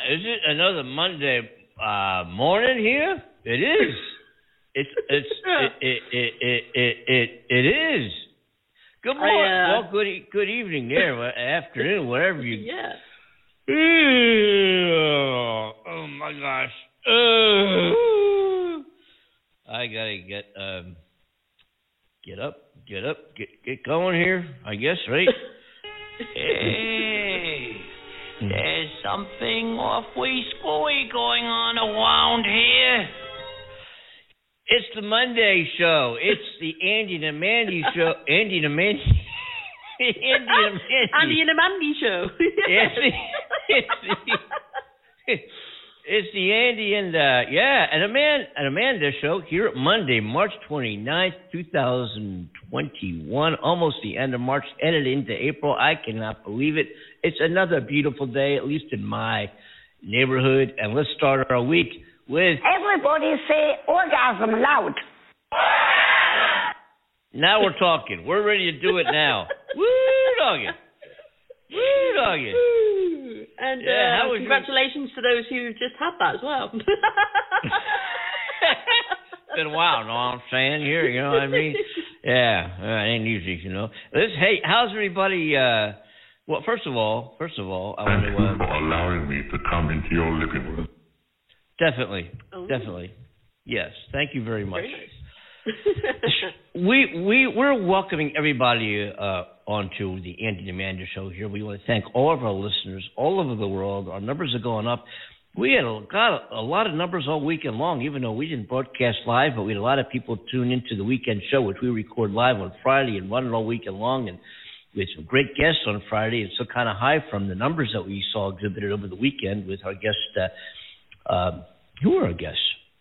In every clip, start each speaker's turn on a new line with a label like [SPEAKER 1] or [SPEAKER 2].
[SPEAKER 1] Is it another Monday morning here? It is. It is. Good morning. Well, good evening there, afternoon, whatever you.
[SPEAKER 2] Yeah.
[SPEAKER 1] Oh my gosh. I gotta get up, get going here. I guess, right? Hey, there's something awfully screwy going on around here. It's the Monday show. It's the Andy and Mandy show. Andy and Mandy
[SPEAKER 2] show.
[SPEAKER 1] It's the Andy and Amanda show here at Monday, March 29th, 2021. Almost the end of March, headed into April. I cannot believe it. It's another beautiful day, at least in my neighborhood. And let's start our week with...
[SPEAKER 3] Everybody say orgasm loud.
[SPEAKER 1] Now we're talking. We're ready to do it now. Woo, doggy. Woo, doggy.
[SPEAKER 2] And congratulations to those who just had that as well.
[SPEAKER 1] It's been a while, know what I'm saying? Here, you know what I mean? Yeah, it ain't easy, you know. Hey, how's everybody? Well, first of all, I want to...
[SPEAKER 4] Thank you for allowing me to come into your living room.
[SPEAKER 1] Definitely. Yes, thank you very much.
[SPEAKER 2] Very nice.
[SPEAKER 1] We're welcoming everybody onto the Andy and Amanda show here. We want to thank all of our listeners all over the world. Our numbers are going up. We had got a lot of numbers all weekend long, even though we didn't broadcast live, but we had a lot of people tune into the weekend show, which we record live on Friday and run it all weekend long. And we had some great guests on Friday. It's so kind of high from the numbers that we saw exhibited over the weekend with our guest. Who were our guests?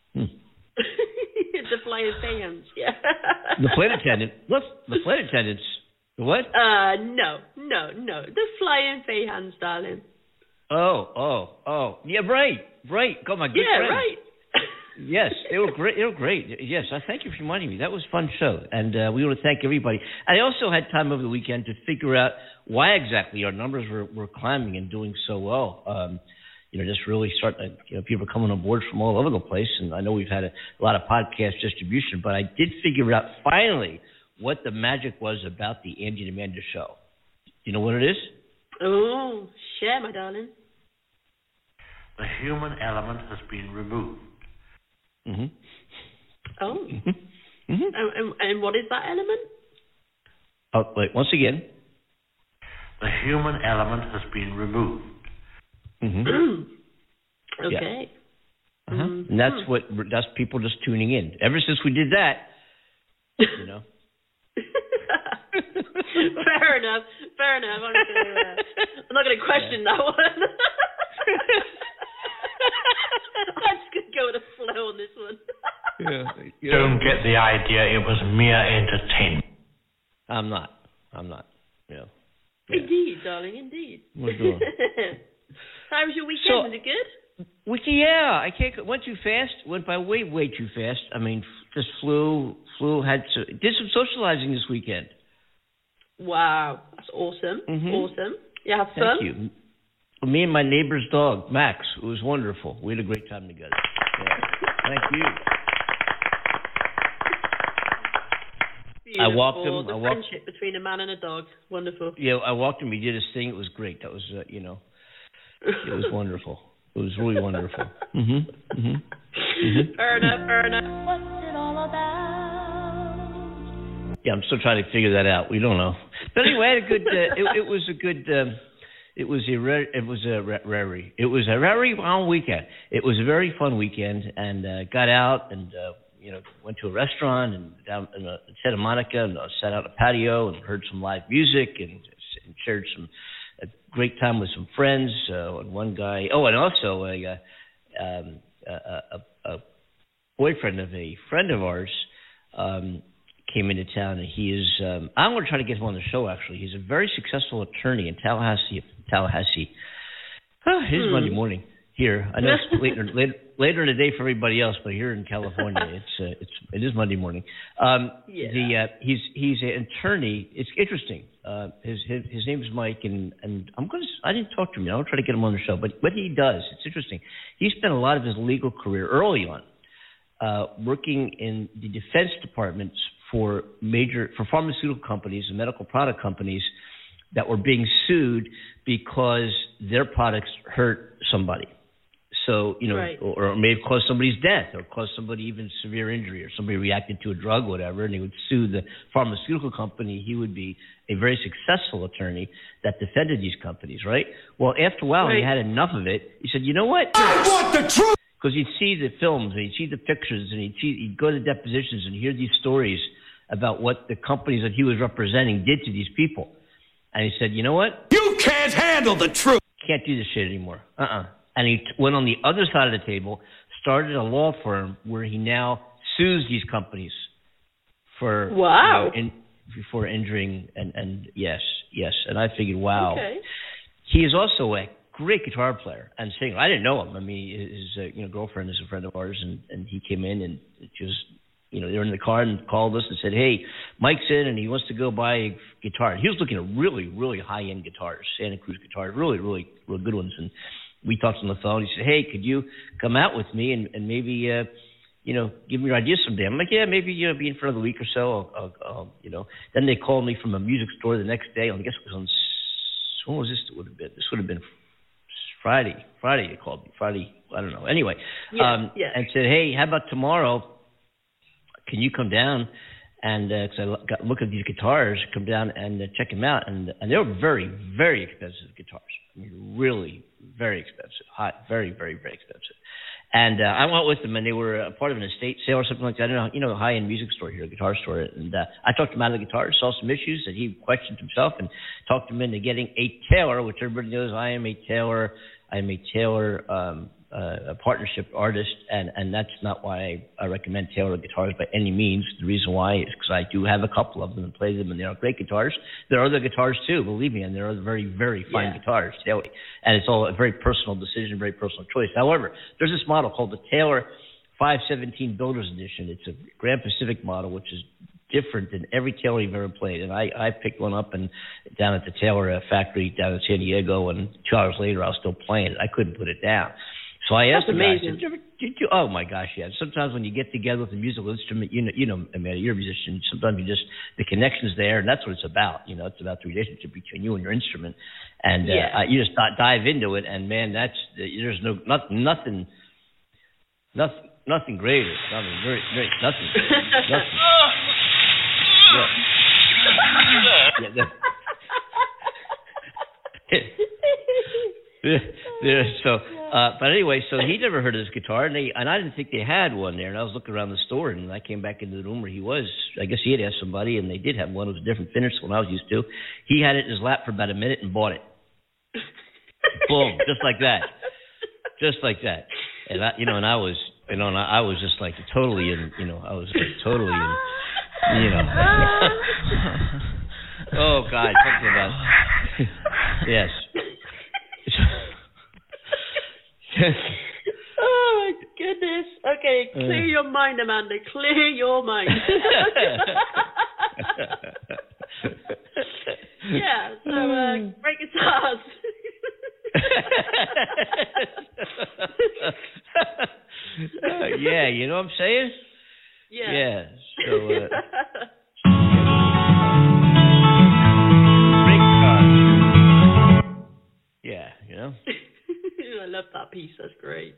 [SPEAKER 2] The flying fans, yeah.
[SPEAKER 1] The flight attendant. What's the flight attendants? What?
[SPEAKER 2] No. The flying fans, darling.
[SPEAKER 1] Oh. Yeah, right. Got my good friend.
[SPEAKER 2] Yeah, right.
[SPEAKER 1] Yes, they were great. Yes, I thank you for reminding me. That was a fun show, and we want to thank everybody. I also had time over the weekend to figure out why exactly our numbers were climbing and doing so well. Just really starting to, people coming on board from all over the place. And I know we've had a lot of podcast distribution, but I did figure out finally what the magic was about the Andy and Amanda show. Do you know what it is?
[SPEAKER 2] Oh, share, my darling.
[SPEAKER 5] The human element has been removed.
[SPEAKER 1] Mm-hmm.
[SPEAKER 2] Oh.
[SPEAKER 1] Mm-hmm. Mm-hmm.
[SPEAKER 2] And what is that element?
[SPEAKER 1] Oh, wait, once again.
[SPEAKER 5] The human element has been removed.
[SPEAKER 1] Mm-hmm.
[SPEAKER 2] Okay.
[SPEAKER 1] Yeah. Uh-huh. And that's people just tuning in. Ever since we did that,
[SPEAKER 2] Fair enough. I'm not going to question that one. I'm just going to go with the flow on this one.
[SPEAKER 5] Don't get the idea. It was mere entertainment.
[SPEAKER 1] I'm not. Yeah.
[SPEAKER 2] Indeed, darling. Indeed.
[SPEAKER 1] We're doing.
[SPEAKER 2] How was your weekend? Was it good?
[SPEAKER 1] Yeah, went too fast. Went by way too fast. I mean, just flew. Did some socializing this weekend.
[SPEAKER 2] Wow, that's awesome.
[SPEAKER 1] Mm-hmm.
[SPEAKER 2] Awesome. You have fun?
[SPEAKER 1] Thank you. Me and my neighbor's dog, Max. It was wonderful. We had a great time together. Yeah. Thank you.
[SPEAKER 2] Beautiful.
[SPEAKER 1] I walked him.
[SPEAKER 2] The friendship between a man and a dog. Wonderful.
[SPEAKER 1] Yeah, I walked him. He did his thing. It was great. That was, it was wonderful. It was really wonderful. Mm-hmm. Mm-hmm. Mm-hmm.
[SPEAKER 2] Fair enough.
[SPEAKER 3] What's it all about?
[SPEAKER 1] Yeah, I'm still trying to figure that out. We don't know. But anyway, I had a good. It was a very long weekend. It was a very fun weekend, and got out and went to a restaurant and down in Santa Monica and sat out on a patio and heard some live music and shared a great time with some friends. And one guy. Oh, and also a boyfriend of a friend of ours came into town, and he is. I'm going to try to get him on the show. Actually, he's a very successful attorney in Tallahassee. It is Monday morning here. I know it's later later in the day for everybody else, but here in California, it is Monday morning. He's an attorney. It's interesting. His name is Mike, and I didn't talk to him yet. I'll try to get him on the show. But what he does, it's interesting. He spent a lot of his legal career early on working in the defense departments for pharmaceutical companies and medical product companies that were being sued because their products hurt somebody. So, or may have caused somebody's death or caused somebody even severe injury, or somebody reacted to a drug or whatever, and he would sue the pharmaceutical company. He would be a very successful attorney that defended these companies, right? Well, after a while, he had enough of it. He said, you know what?
[SPEAKER 6] I want the truth!
[SPEAKER 1] Because he'd see the films, and he'd see the pictures, and he'd go to depositions and hear these stories about what the companies that he was representing did to these people. And he said, you know what?
[SPEAKER 6] You can't handle the truth!
[SPEAKER 1] Can't do this shit anymore. And he went on the other side of the table, started a law firm where he now sues these companies for for injuring and yes. And I figured, wow. Okay. He is also a great guitar player and singer. I didn't know him. I mean, his girlfriend is a friend of ours, and he came in and just they were in the car and called us and said, hey, Mike's in and he wants to go buy a guitar. He was looking at really, really high-end guitars, Santa Cruz guitars, really, really, really good ones. And we talked on the phone. He said, hey, could you come out with me and maybe, give me your ideas someday? I'm like, yeah, maybe, be in for another week or so. I'll. Then they called me from a music store the next day. I guess it was on, when was this? This would have been Friday. They called me. Friday, I don't know. Anyway, and said, hey, how about tomorrow? Can you come down? And because I got look at these guitars, come down and check them out. And they were very, very expensive guitars. I mean, really very expensive, very, very, very expensive. And I went with them, and they were a part of an estate sale or something like that. I don't know, a high-end music store here, a guitar store. And I talked him out of the guitars, saw some issues that he questioned himself, and talked him into getting a Taylor, which everybody knows I am a Taylor a partnership artist, and that's not why I recommend Taylor guitars by any means. The reason why is because I do have a couple of them and play them, and they are great guitars. There are other guitars too, believe me, and there are very, very fine guitars, Taylor, and it's all a very personal decision, very personal choice. However, there's this model called the Taylor 517 Builder's Edition. It's a Grand Pacific model, which is different than every Taylor you've ever played. And I picked one up and down at the Taylor factory down in San Diego, and 2 hours later I was still playing it. I couldn't put it down. So I asked him, did you, oh my gosh, yeah. Sometimes when you get together with a musical instrument, Amanda, you're a musician, sometimes the connection's there, and that's what it's about. It's about the relationship between you and your instrument. And you just dive into it, and man, there's nothing greater. Nothing. But anyway, so he never heard of this guitar, and I didn't think they had one there. And I was looking around the store, and I came back into the room where he was. I guess he had asked somebody, and they did have one. It was a different finish than what I was used to. He had it in his lap for about a minute and bought it. Boom, just like that. And I was just like totally in. Oh God, something about yes.
[SPEAKER 2] Oh my goodness. Okay, clear your mind, Amanda. Clear your mind. Yeah, so great guitars.
[SPEAKER 1] Yeah, you know what I'm saying? Yeah. So great guitars. Yeah,
[SPEAKER 2] I love that piece. That's great.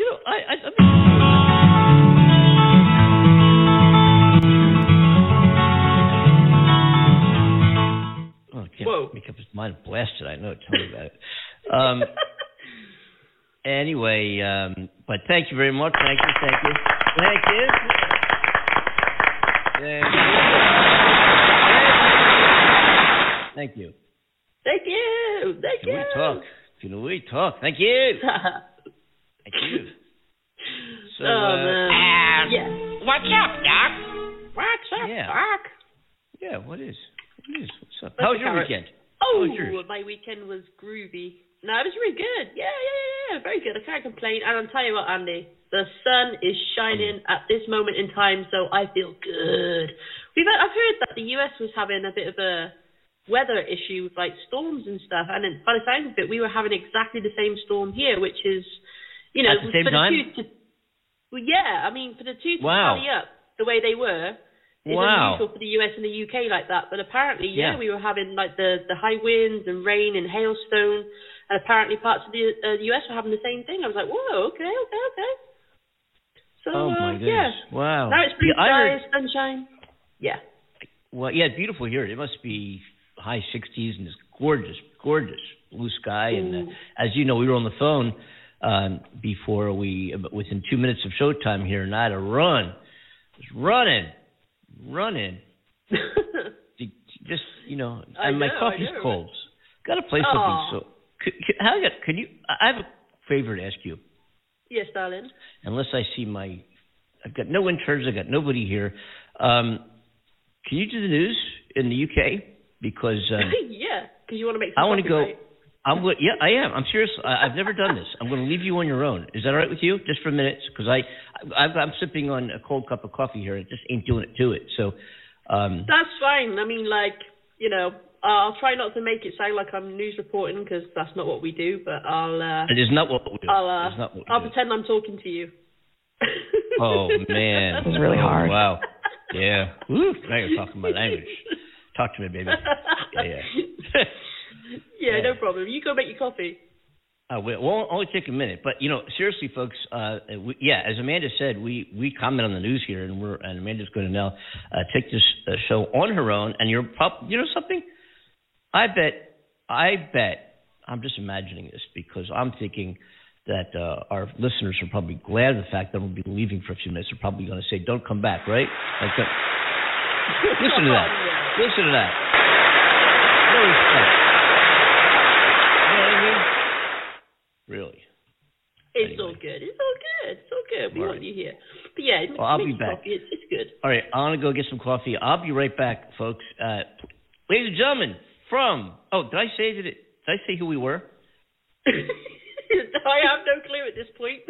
[SPEAKER 1] Whoa! Make up his mind blasted. I know. Tell me about it. Anyway, but thank you very much. Thank you. Can we talk? Thank you. So,
[SPEAKER 3] what's up, Doc?
[SPEAKER 2] Doc?
[SPEAKER 1] Yeah, what is? What's up? How was your weekend?
[SPEAKER 2] My weekend was groovy. No, it was really good. Yeah, very good. I can't complain. And I'll tell you what, Andy, the sun is shining at this moment in time, so I feel good. I've heard that the US was having a bit of a weather issue with like storms and stuff, and by the sounds of it, we were having exactly the same storm here, which is,
[SPEAKER 1] at the same time.
[SPEAKER 2] I mean, for the two to tally up the way they were is unusual for the US and the UK like that. But apparently, we were having like the high winds and rain and hailstone, and apparently parts of the US were having the same thing. I was like, whoa, okay. So,
[SPEAKER 1] my goodness. Wow.
[SPEAKER 2] Now it's blue skies, sunshine. Yeah.
[SPEAKER 1] Well, it's beautiful here. It must be high 60s and it's gorgeous blue sky. And as you know, we were on the phone before within 2 minutes of showtime here, and I had to run. Just running. Just, and my coffee's cold. Got to play something. So, could you? I have a favor to ask you.
[SPEAKER 2] Yes, darling.
[SPEAKER 1] Unless I see I've got no interns. I've got nobody here. Can you do the news in the UK? Because
[SPEAKER 2] because you want to make some
[SPEAKER 1] I want to go.
[SPEAKER 2] Right?
[SPEAKER 1] I am. I'm serious. I've never done this. I'm going to leave you on your own. Is that all right with you? Just for a minute, because I'm sipping on a cold cup of coffee here. It just ain't doing it to it. So
[SPEAKER 2] that's fine. I mean, I'll try not to make it sound like I'm news reporting, because that's not what we do. But I'll.
[SPEAKER 1] It is not what we do.
[SPEAKER 2] I'll pretend I'm talking to you.
[SPEAKER 1] Oh man,
[SPEAKER 7] this is really hard.
[SPEAKER 1] Wow. Yeah. Woo, now you're talking my language. Talk to me, baby.
[SPEAKER 2] Yeah, no problem. You go make your coffee.
[SPEAKER 1] We'll only take a minute, but seriously, folks. As Amanda said, we comment on the news here, and Amanda's going to now take this show on her own. And something. I bet. I'm just imagining this because I'm thinking that our listeners are probably glad of the fact that we'll be leaving for a few minutes. They're probably going to say, "Don't come back," right? Listen to that. Listen to that. No respect. You know what I mean? Really.
[SPEAKER 2] It's all good. We want you here. But
[SPEAKER 1] I'll be back.
[SPEAKER 2] Coffee. It's good.
[SPEAKER 1] All right, I'm going to go get some coffee. I'll be right back, folks. Ladies and gentlemen, did I say who we were?
[SPEAKER 2] I have no clue at this point.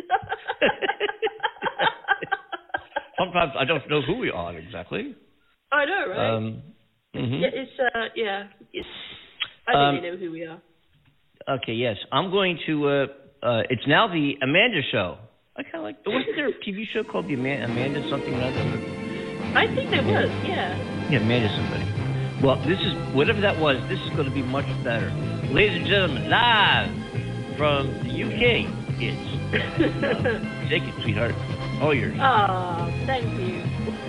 [SPEAKER 1] Sometimes I don't know who we are exactly.
[SPEAKER 2] I know, right? I don't even know who we are.
[SPEAKER 1] Okay, yes. I'm going to, it's now the Amanda Show. I kind of like, wasn't there a TV show called the Amanda something or other?
[SPEAKER 2] I think there was, yeah.
[SPEAKER 1] Yeah, Amanda somebody. Well, whatever that was, this is going to be much better. Ladies and gentlemen, live from the UK, it's, take it, sweetheart. All yours.
[SPEAKER 2] Oh, thank you.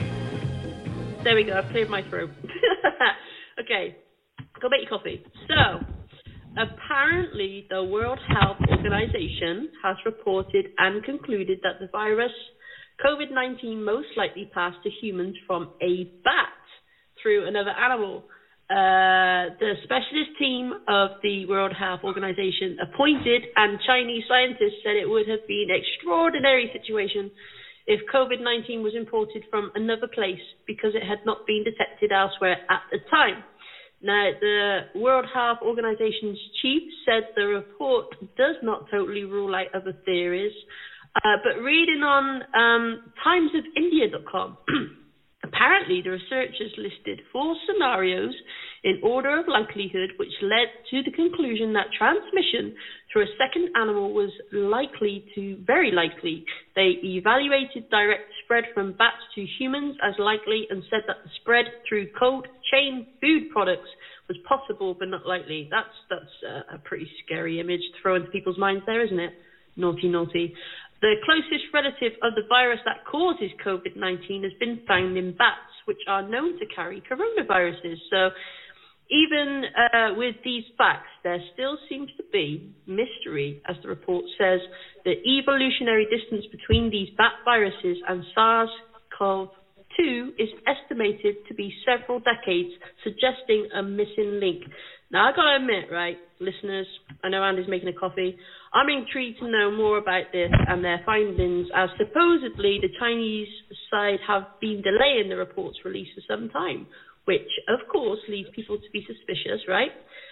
[SPEAKER 2] There we go, I've cleared my throat. Okay, go make your coffee. So, apparently the World Health Organization has reported and concluded that the virus COVID-19 most likely passed to humans from a bat through another animal. The specialist team of the World Health Organization appointed and Chinese scientists said it would have been an extraordinary situation if COVID-19 was imported from another place because it had not been detected elsewhere at the time. Now, the World Health Organization's chief said the report does not totally rule out other theories, but reading on timesofindia.com, apparently the researchers listed 4 scenarios in order of likelihood, which led to the conclusion that transmission through a second animal was very likely. They evaluated direct spread from bats to humans as likely and said that the spread through cold chain food products was possible but not likely. That's a pretty scary image to throw into people's minds there, isn't it? Naughty, naughty. The closest relative of the virus that causes COVID-19 has been found in bats, which are known to carry coronaviruses. So even with these facts, there still seems to be mystery, as the report says. The evolutionary distance between these bat viruses and SARS-CoV-2 is estimated to be several decades, suggesting a missing link. Now, I got to admit, right, listeners, I know Andy's making a coffee. I'm intrigued to know more about this and their findings, as supposedly the Chinese side have been delaying the report's release for some time, which, of course, leads people to be suspicious, right?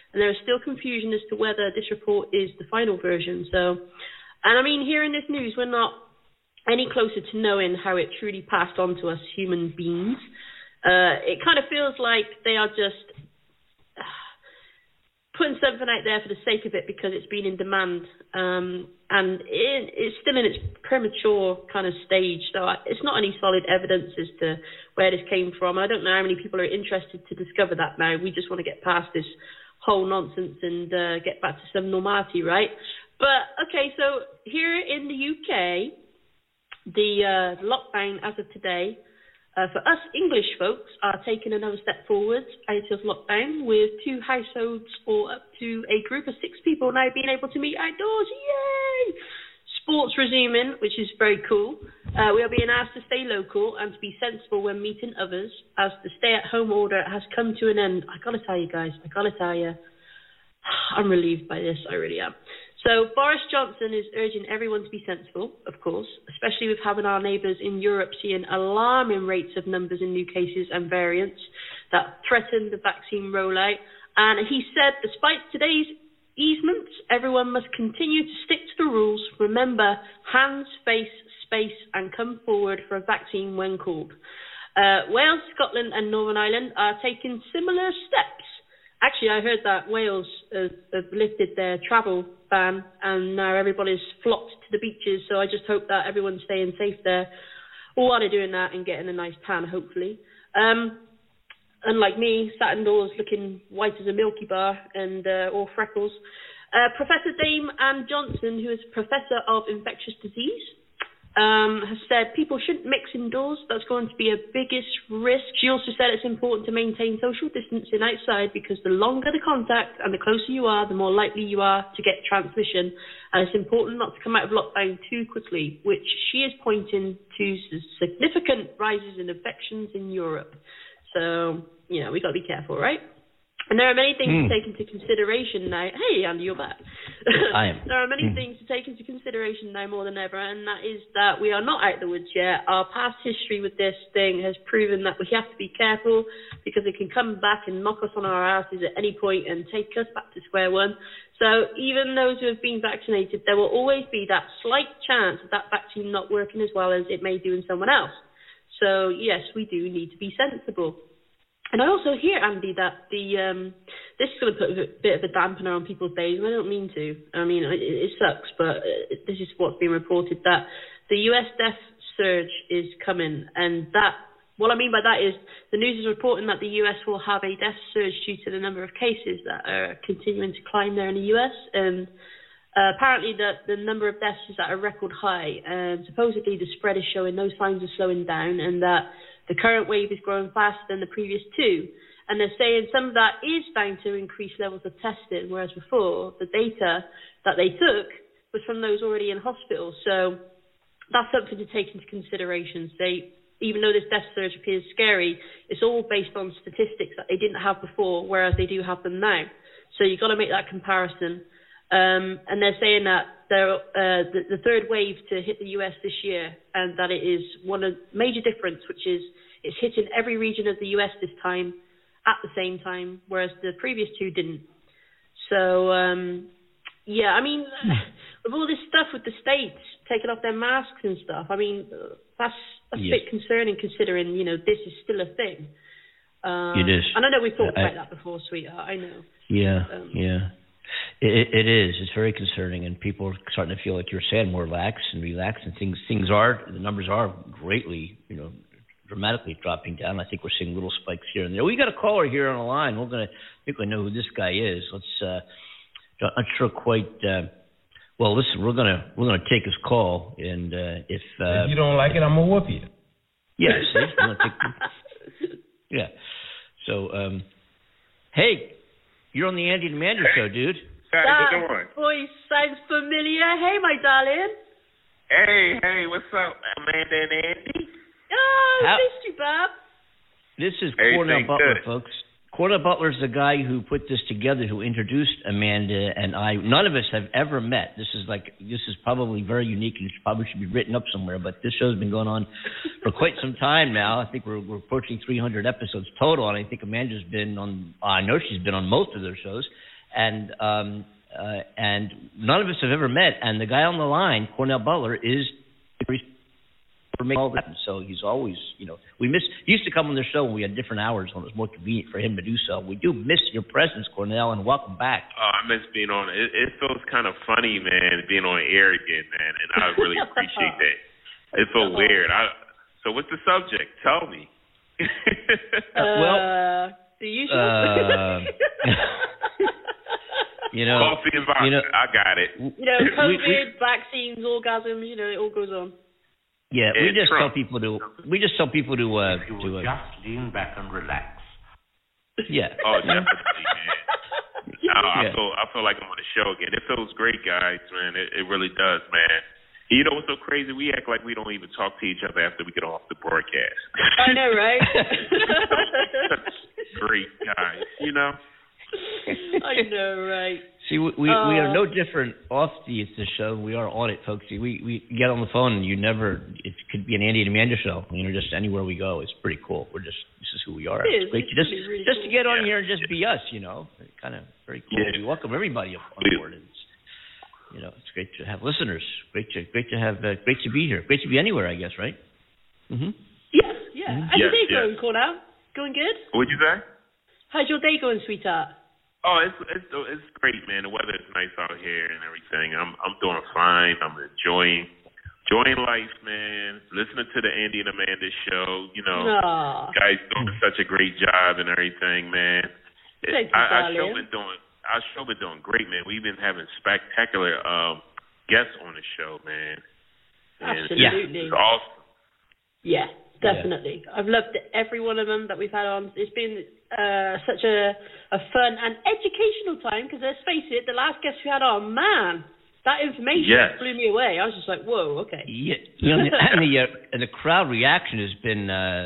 [SPEAKER 2] and there is still confusion as to whether this report is the final version. So, and I mean, hearing this news, we're not any closer to knowing how it truly passed on to us human beings. It kind of feels like they are just putting something out there for the sake of it because it's been in demand, and it's still in its premature kind of stage, so it's not any solid evidence as to where this came from. I don't know how many people are interested to discover that now. We just want to get past this whole nonsense and get back to some normality, right? But, okay, so here in the UK, the lockdown as of today, for us English folks, are taking another step forward out of lockdown, with 2 households or up to a group of 6 people now being able to meet outdoors. Yay! Sports resuming, which is very cool. We are being asked to stay local and to be sensible when meeting others, as the stay-at-home order has come to an end. I gotta tell you guys, I'm relieved by this, I really am. So Boris Johnson is urging everyone to be sensible, of course, especially with having our neighbours in Europe seeing alarming rates of numbers in new cases and variants that threaten the vaccine rollout. And he said, despite today's easements, everyone must continue to stick to the rules. Remember, hands, face, space, and come forward for a vaccine when called. Wales, Scotland and Northern Ireland are taking similar steps. Actually, I heard that Wales have lifted their travel ban and now everybody's flocked to the beaches, so I just hope that everyone's staying safe there while they're doing that and getting a nice tan, hopefully. Unlike me, sat indoors looking white as a Milky Bar and all freckles. Professor Dame Ann Johnson, who is Professor of Infectious Disease, has said people shouldn't mix indoors. That's going to be a biggest risk. She also said it's important to maintain social distancing outside because the longer the contact and the closer you are, the more likely you are to get transmission. And it's important not to come out of lockdown too quickly, which she is pointing to significant rises in infections in Europe. So, you know, we got to be careful, right? And there are many things to take into consideration now. Hey, Andy, you're back.
[SPEAKER 1] I am.
[SPEAKER 2] There are many things to take into consideration now more than ever, and that is that we are not out of the woods yet. Our past history with this thing has proven that we have to be careful because it can come back and knock us on our asses at any point and take us back to square one. So even those who have been vaccinated, there will always be that slight chance of that vaccine not working as well as it may do in someone else. So, yes, we do need to be sensible. And I also hear, Andy, that this is going to put a bit of a dampener on people's days, and I don't mean to. I mean, it sucks, but this is what's being reported, that the US death surge is coming. And that, what I mean by that is the news is reporting that the US will have a death surge due to the number of cases that are continuing to climb there in the US. And apparently the number of deaths is at a record high, and supposedly the spread is showing no signs of slowing down, and that the current wave is growing faster than the previous 2. And they're saying some of that is down to increased levels of testing, whereas before the data that they took was from those already in hospital. So that's something to take into consideration. Even though this death surge appears scary, it's all based on statistics that they didn't have before, whereas they do have them now. So you've got to make that comparison. And they're saying that the third wave to hit the US this year, and that it is one of major difference, which is it's hitting every region of the US this time at the same time, whereas the previous 2 didn't. So, yeah, I mean, with all this stuff with the states taking off their masks and stuff, I mean, that's a bit concerning considering, you know, this is still a thing.
[SPEAKER 1] It is.
[SPEAKER 2] And I know we've talked about that before, sweetheart, I know.
[SPEAKER 1] Yeah, It is. It's very concerning, and people are starting to feel like you're saying more relaxed, and the numbers are greatly, you know, dramatically dropping down. I think we're seeing little spikes here and there. We got a caller here on the line. I think we know who this guy is. Let's. Not sure quite. Well, listen, we're gonna take his call, and if
[SPEAKER 7] you don't like it, I'm gonna whoop you.
[SPEAKER 1] Yes. Yeah. So, hey. You're on the Andy and Amanda show, dude.
[SPEAKER 3] How you doing?
[SPEAKER 2] Voice sounds familiar. Hey, my darling.
[SPEAKER 3] Hey, what's up, Amanda and Andy?
[SPEAKER 2] Oh, missed you, Bob.
[SPEAKER 1] This is Cornell Butler, folks. Cornell Butler is the guy who put this together, who introduced Amanda and I. None of us have ever met. This is probably very unique, and it probably should be written up somewhere. But this show's been going on for quite some time now. I think we're approaching 300 episodes total, and I think Amanda's been on. I know she's been on most of their shows. and none of us have ever met. And the guy on the line, Cornell Butler, is for making all that happen. So he's always, he used to come on the show when we had different hours when it was more convenient for him to do so. We do miss your presence, Cornell, and welcome back.
[SPEAKER 3] Oh, I miss being on. It feels kind of funny, man, being on air again, man, and I really appreciate that. It's so weird. So what's the subject? Tell me.
[SPEAKER 2] The usual.
[SPEAKER 3] Coffee and vodka. I got it.
[SPEAKER 2] COVID, vaccines, orgasms. It all goes on.
[SPEAKER 1] Yeah, we just tell people to. Just
[SPEAKER 5] lean back and relax.
[SPEAKER 1] Yeah.
[SPEAKER 3] Oh, definitely, man. I feel like I'm on the show again. It feels great, guys, man. It really does, man. You know what's so crazy? We act like we don't even talk to each other after we get off the broadcast.
[SPEAKER 2] I know, right?
[SPEAKER 3] Great guys,
[SPEAKER 2] I know, right?
[SPEAKER 1] See, we are no different off the show. We are on it, folks. See, we get on the phone and it could be an Andy and Amanda show. Just anywhere we go, it's pretty cool. This is who we are. It's great to get on here and just be us. Kind of very cool. Yeah. We welcome everybody on board. It's great to have listeners. Great to be here. Great to be anywhere, I guess, right?
[SPEAKER 2] Mm-hmm. Yes, yeah. Mm-hmm. How's your day going, Cornell? Going good?
[SPEAKER 3] What'd you say?
[SPEAKER 2] How's your day going, sweetheart?
[SPEAKER 3] Oh, it's great, man. The weather is nice out here and everything. I'm doing fine. I'm enjoying life, man. Listening to the Andy and Amanda show. Guys doing such a great job and everything, man. Our show been doing great, man. We've been having spectacular guests on the show, man. And
[SPEAKER 2] absolutely.
[SPEAKER 3] It's awesome.
[SPEAKER 2] Yeah, definitely. Yeah. I've loved every one of them that we've had on. It's been such a fun and educational time because, let's face it, the last guest we had on, man, that information blew me away. I was just like, whoa, okay.
[SPEAKER 1] Yeah, and the crowd reaction has been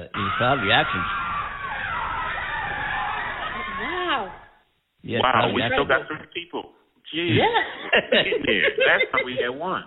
[SPEAKER 2] Wow.
[SPEAKER 1] Yeah,
[SPEAKER 3] wow, we still got some people. Jeez.
[SPEAKER 2] Yeah.
[SPEAKER 3] Last time we had one.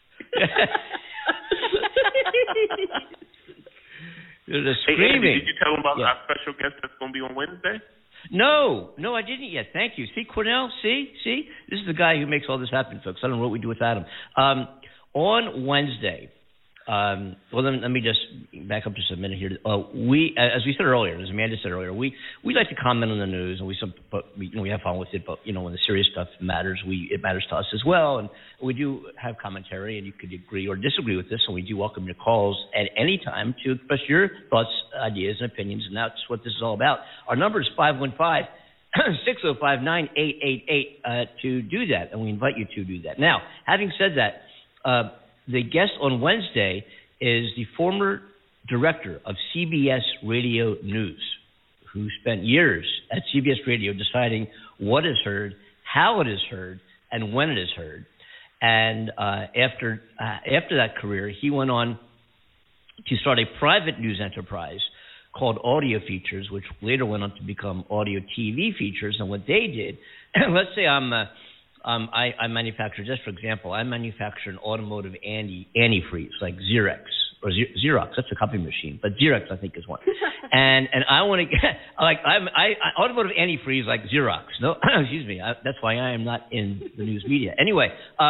[SPEAKER 1] They're screaming.
[SPEAKER 3] Hey, did you tell them about our special guest that's going to be on Wednesday?
[SPEAKER 1] No, I didn't yet. Thank you. See, Cornell, see? This is the guy who makes all this happen, folks. I don't know what we do without him. On Wednesday, let me just back up just a minute here. We, as we said earlier, as Amanda said earlier, we like to comment on the news, and we have fun with it. But when the serious stuff matters, it matters to us as well. And we do have commentary, and you could agree or disagree with this, and we do welcome your calls at any time to express your thoughts, ideas, and opinions. And that's what this is all about. Our number is 515-605-9888 to do that, and we invite you to do that. Now, having said that. The guest on Wednesday is the former director of CBS Radio News, who spent years at CBS Radio deciding what is heard, how it is heard, and when it is heard. And after that career, he went on to start a private news enterprise called Audio Features, which later went on to become Audio TV Features. And what they did, let's say I manufacture, just for example, I manufacture an automotive antifreeze like Xerox or Xerox. That's a copy machine, but Xerox I think is one. and I want to get automotive antifreeze like Xerox. No, excuse me. That's why I am not in the news media. Anyway,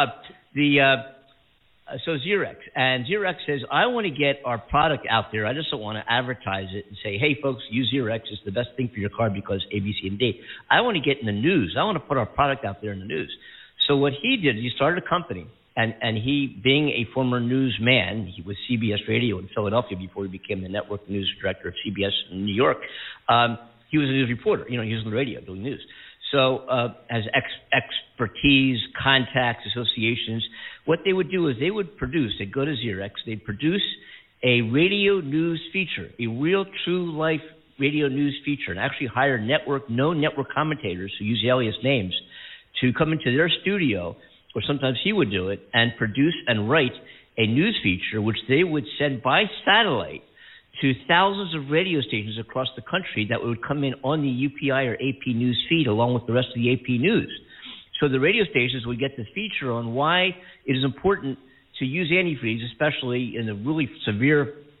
[SPEAKER 1] so Xerox says I want to get our product out there. I just don't want to advertise it and say, hey folks, use Xerox. It's the best thing for your car because A, B, C, and D. I want to get in the news. I want to put our product out there in the news. So what he did, he started a company, and he, being a former newsman, he was CBS Radio in Philadelphia before he became the network news director of CBS in New York. He was a news reporter. He was on the radio doing news. So as expertise, contacts, associations, what they would do is they would produce, they'd go to Xerox, they'd produce a radio news feature, a real true life radio news feature, and actually hire known network commentators who use alias names to come into their studio, or sometimes he would do it, and produce and write a news feature which they would send by satellite to thousands of radio stations across the country that would come in on the UPI or AP news feed along with the rest of the AP news. So the radio stations would get this feature on why it is important to use antifreeze, especially in the really severe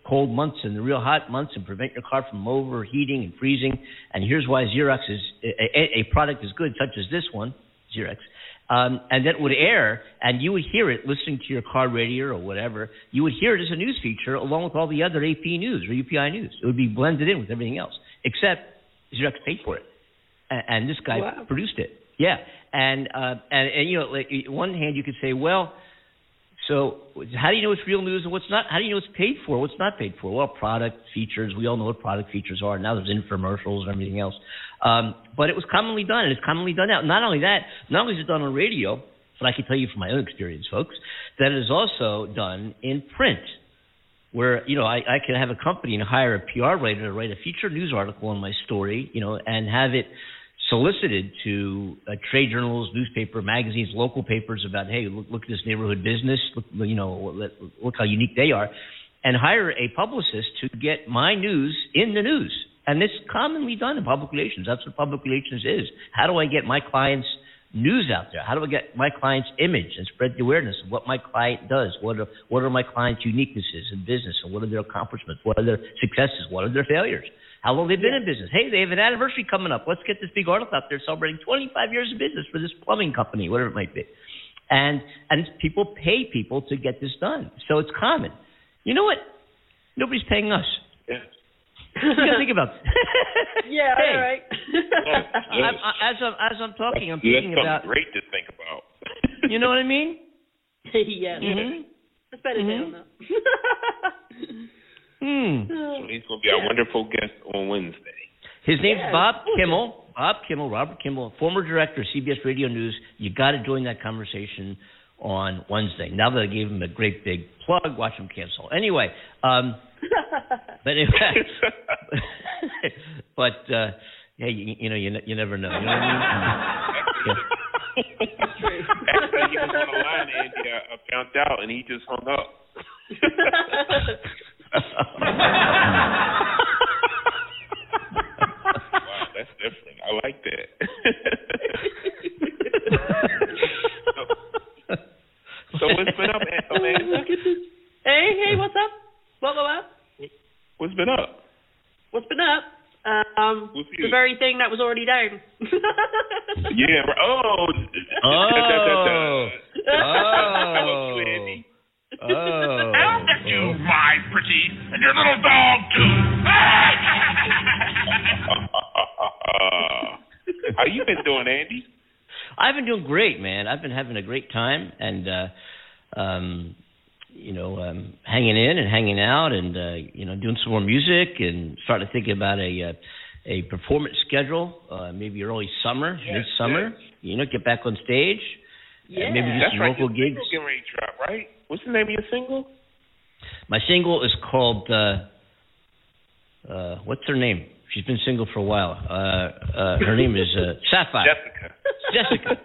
[SPEAKER 1] cold months and the real hot months and prevent your car from overheating and freezing. And here's why Xerox is a product is good, such as this one, Xerox. And then it would air, and you would hear it listening to your car radio or whatever. You would hear it as a news feature along with all the other AP news or UPI news. It would be blended in with everything else, except Xerox paid for it, and this guy produced it. Yeah, and you know, like on one hand, you could say, well, so how do you know it's real news and what's not? How do you know it's paid for? What's not paid for? Well, product features. We all know what product features are. Now there's infomercials and everything else. But it was commonly done, and it's commonly done now. Not only that, not only is it done on radio, but I can tell you from my own experience, folks, that it is also done in print, where, you know, I can have a company and hire a PR writer to write a featured news article on my story, you know, and have it solicited to trade journals, newspaper, magazines, local papers about, hey, look at this neighborhood business, look how unique they are, and hire a publicist to get my news in the news. And it's commonly done in public relations. That's what public relations is. How do I get my client's news out there? How do I get my client's image and spread the awareness of what my client does? What are my client's uniquenesses in business, and what are their accomplishments? What are their successes? What are their failures? How long they've been in business. Hey, they have an anniversary coming up. Let's get this big article out there celebrating 25 years of business for this plumbing company, whatever it might be. And people pay people to get this done. So it's common. You know what? Nobody's paying us.
[SPEAKER 3] Yeah.
[SPEAKER 1] You gotta think about it.
[SPEAKER 2] Yeah,
[SPEAKER 1] hey,
[SPEAKER 2] all right.
[SPEAKER 1] as I'm talking, I'm thinking about.
[SPEAKER 3] That's great to think about.
[SPEAKER 1] You know what I mean?
[SPEAKER 2] Yeah.
[SPEAKER 1] Mm-hmm.
[SPEAKER 2] That's better than that.
[SPEAKER 3] So he's going to be our wonderful guest on Wednesday.
[SPEAKER 1] His name's Bob Kimmel. Robert Kimmel, former director of CBS Radio News. You got to join that conversation on Wednesday. Now that I gave him a great big plug, watch him cancel. Anyway, but hey, you know, you never know. You know what I mean?
[SPEAKER 3] Actually, he was on the line, Andy. I found out, and he just hung up. Wow, that's different. I like that. So what's been up, Amanda?
[SPEAKER 2] Hey, what's up? What?
[SPEAKER 3] What's been up?
[SPEAKER 2] What's been up? The very thing that was already down.
[SPEAKER 3] Yeah. Oh. How about you, Andy?
[SPEAKER 6] I'll get you, my pretty, and your little dog, too.
[SPEAKER 3] How you been doing, Andy?
[SPEAKER 1] I've been doing great, man. I've been having a great time, and hanging in and hanging out, and doing some more music, and starting to think about a performance schedule, maybe early summer, midsummer.
[SPEAKER 3] Yes.
[SPEAKER 1] Get back on stage.
[SPEAKER 2] Yeah,
[SPEAKER 1] maybe do some local gigs.
[SPEAKER 3] Your getting ready to drop, right? What's the name of your single?
[SPEAKER 1] My single is called what's her name? She's been single for a while. Her name is Sapphire. Jessica.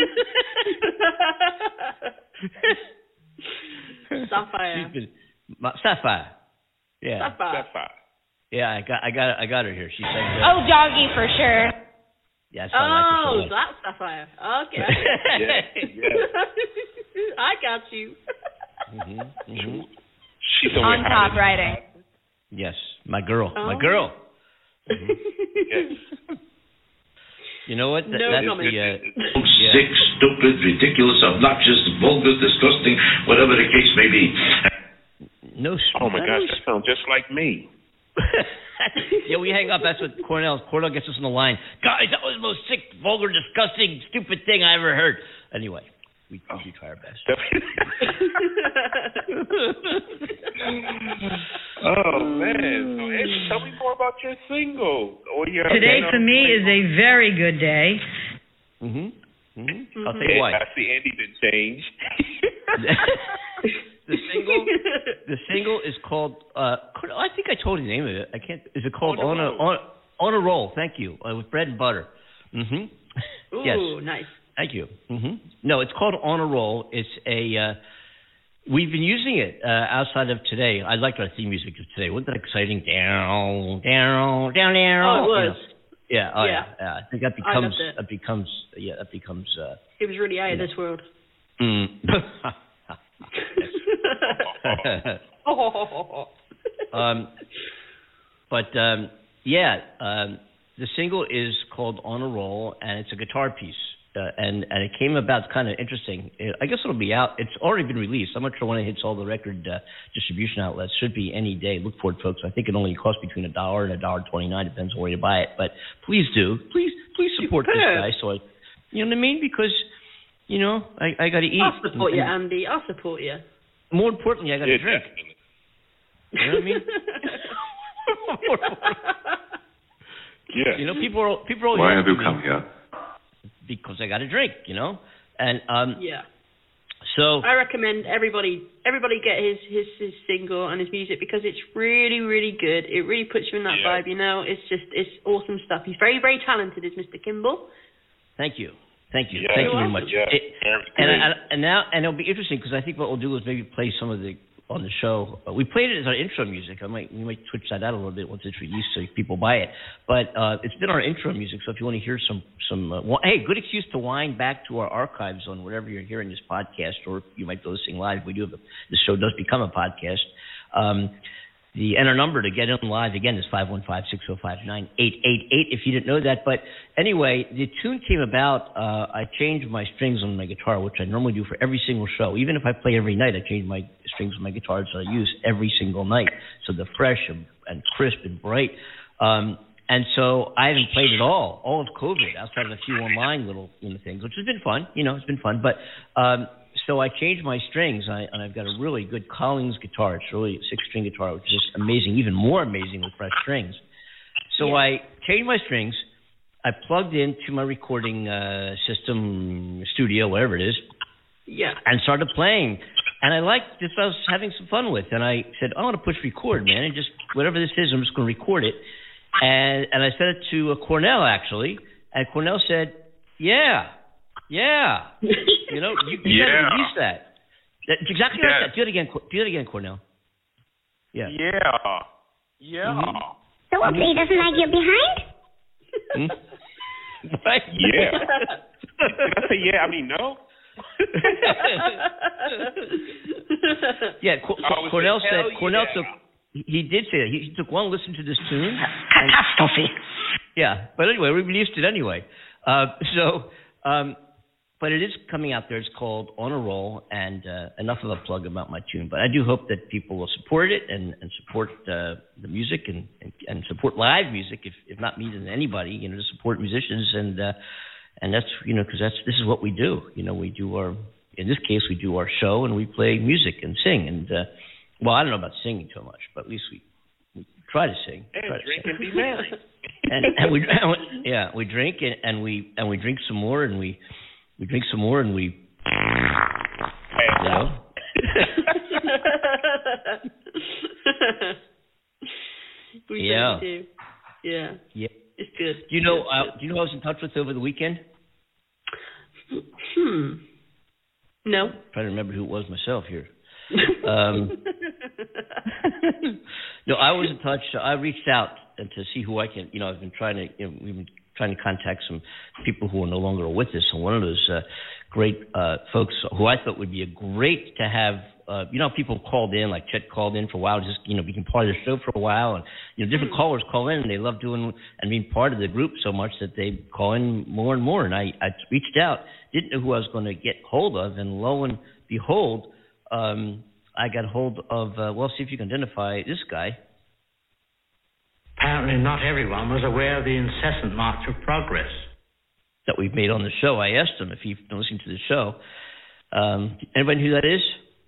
[SPEAKER 2] Sapphire.
[SPEAKER 1] Sapphire. Yeah.
[SPEAKER 3] Sapphire.
[SPEAKER 1] Yeah, I got her here. She said.
[SPEAKER 8] Doggy for sure.
[SPEAKER 1] Yeah.
[SPEAKER 2] That's Sapphire. Okay.
[SPEAKER 3] Yeah.
[SPEAKER 2] I got you.
[SPEAKER 1] Mm-hmm.
[SPEAKER 3] She's
[SPEAKER 8] on top riding.
[SPEAKER 1] Yes, my girl. Mm-hmm.
[SPEAKER 3] Yes.
[SPEAKER 1] You know what? That's
[SPEAKER 9] sick, stupid, ridiculous, obnoxious, vulgar, disgusting, whatever the case may be.
[SPEAKER 1] No.
[SPEAKER 3] Oh my gosh, that sounds just like me.
[SPEAKER 1] Yeah, we hang up. That's what Cornell gets us on the line. Guys, that was the most sick, vulgar, disgusting, stupid thing I ever heard. Anyway, we try our best.
[SPEAKER 3] Oh man! So Andy, tell me more about your single.
[SPEAKER 10] Today for me is a very good day.
[SPEAKER 1] I'll tell you why.
[SPEAKER 3] I see Andy didn't change.
[SPEAKER 1] The single is called. I think I told you the name of it. I can't. Is it called On a Roll? Thank you. With bread and butter.
[SPEAKER 2] Ooh,
[SPEAKER 1] yes.
[SPEAKER 2] Nice.
[SPEAKER 1] Thank you. No, it's called On a Roll. It's a. We've been using it outside of today. I liked our theme music of today. Wasn't that exciting? Down.
[SPEAKER 2] Oh, it was.
[SPEAKER 1] Yeah. I think that becomes.
[SPEAKER 2] It was really out of this world.
[SPEAKER 1] The single is called On a Roll, and it's a guitar piece. And it came about kind of interesting. I guess it'll be out. It's already been released. I'm not sure when it hits all the record distribution outlets. Should be any day. Look for it, folks. I think it only costs between $1 and $1.29. Depends on where you buy it. But please do. Please support this guy. So you know what I mean? Because I got to eat.
[SPEAKER 2] I'll support you, Andy. I'll support you.
[SPEAKER 1] More importantly, I got to drink. You know what I mean?
[SPEAKER 3] Yeah.
[SPEAKER 1] People are
[SPEAKER 4] Why have you come here?
[SPEAKER 1] Because I got to drink, and
[SPEAKER 2] yeah.
[SPEAKER 1] So
[SPEAKER 2] I recommend everybody get his single and his music because it's really, really good. It really puts you in that vibe, It's awesome stuff. He's very, very talented, is Mr. Kimball.
[SPEAKER 1] Thank you.
[SPEAKER 3] Yeah,
[SPEAKER 1] Thank you very much.
[SPEAKER 3] Yeah.
[SPEAKER 1] And it'll be interesting because I think what we'll do is maybe play some of the on the show. We played it as our intro music. We might switch that out a little bit once it's released so people buy it. But it's been our intro music. So if you want to hear some good excuse to wind back to our archives on whatever you're hearing this podcast, or you might be listening live. We do have this show does become a podcast. And our number to get in live again is 515-605-9888 if you didn't know that. But anyway, the tune came about, I changed my strings on my guitar, which I normally do for every single show. Even if I play every night, I change my strings on my guitar that I use every single night. So they're fresh and crisp and bright. And so I haven't played it all of COVID, outside of a few online little things, which has been fun. It's been fun. But so I changed my strings, and I've got a really good Collings guitar. It's really a 6-string guitar, which is just amazing, even more amazing with fresh strings. So I changed my strings. I plugged into my recording system, studio, whatever it is, and started playing. And I liked this. I was having some fun with, and I said, I want to push record, man, and just whatever this is, I'm just going to record it. And I sent it to Cornell, actually, and Cornell said, yeah. You got to release that. That's exactly like that. Do it again, Cornell. Yeah.
[SPEAKER 8] Mm-hmm. So what, he doesn't like you behind?
[SPEAKER 1] Right?
[SPEAKER 3] Yeah. Did I say yeah? I mean, no.
[SPEAKER 1] Cornell said, he did say that. He took one listen to this tune.
[SPEAKER 8] Catastrophe.
[SPEAKER 1] But anyway, we released it anyway. But it is coming out there. It's called On a Roll, and enough of a plug about my tune. But I do hope that people will support it and support the music and support live music, if not me, then anybody, to support musicians. And that's, because this is what we do. We do in this case, we do our show and we play music and sing. And, I don't know about singing too much, but at least we try to sing.
[SPEAKER 3] And drink and be merry.
[SPEAKER 1] and we drink and we drink some more and we drink some more and we,
[SPEAKER 2] We really do. Yeah. It's good.
[SPEAKER 1] Do you know who I was in touch with over the weekend?
[SPEAKER 2] No.
[SPEAKER 1] I'm trying to remember who it was myself here. No, I was in touch. I reached out to see who I can. I've been trying to. We've been trying to contact some people who are no longer with us. And one of those great folks who I thought would be great to have. People called in, like Chet called in for a while, just became part of the show for a while, and different callers call in, and they love doing and being part of the group so much that they call in more and more. And I reached out, didn't know who I was going to get hold of, and lo and behold, I got hold of. See if you can identify this guy.
[SPEAKER 5] Apparently, not everyone was aware of the incessant march of progress
[SPEAKER 1] that we've made on the show. I asked him if he'd been listening to the show. Anybody know who that is?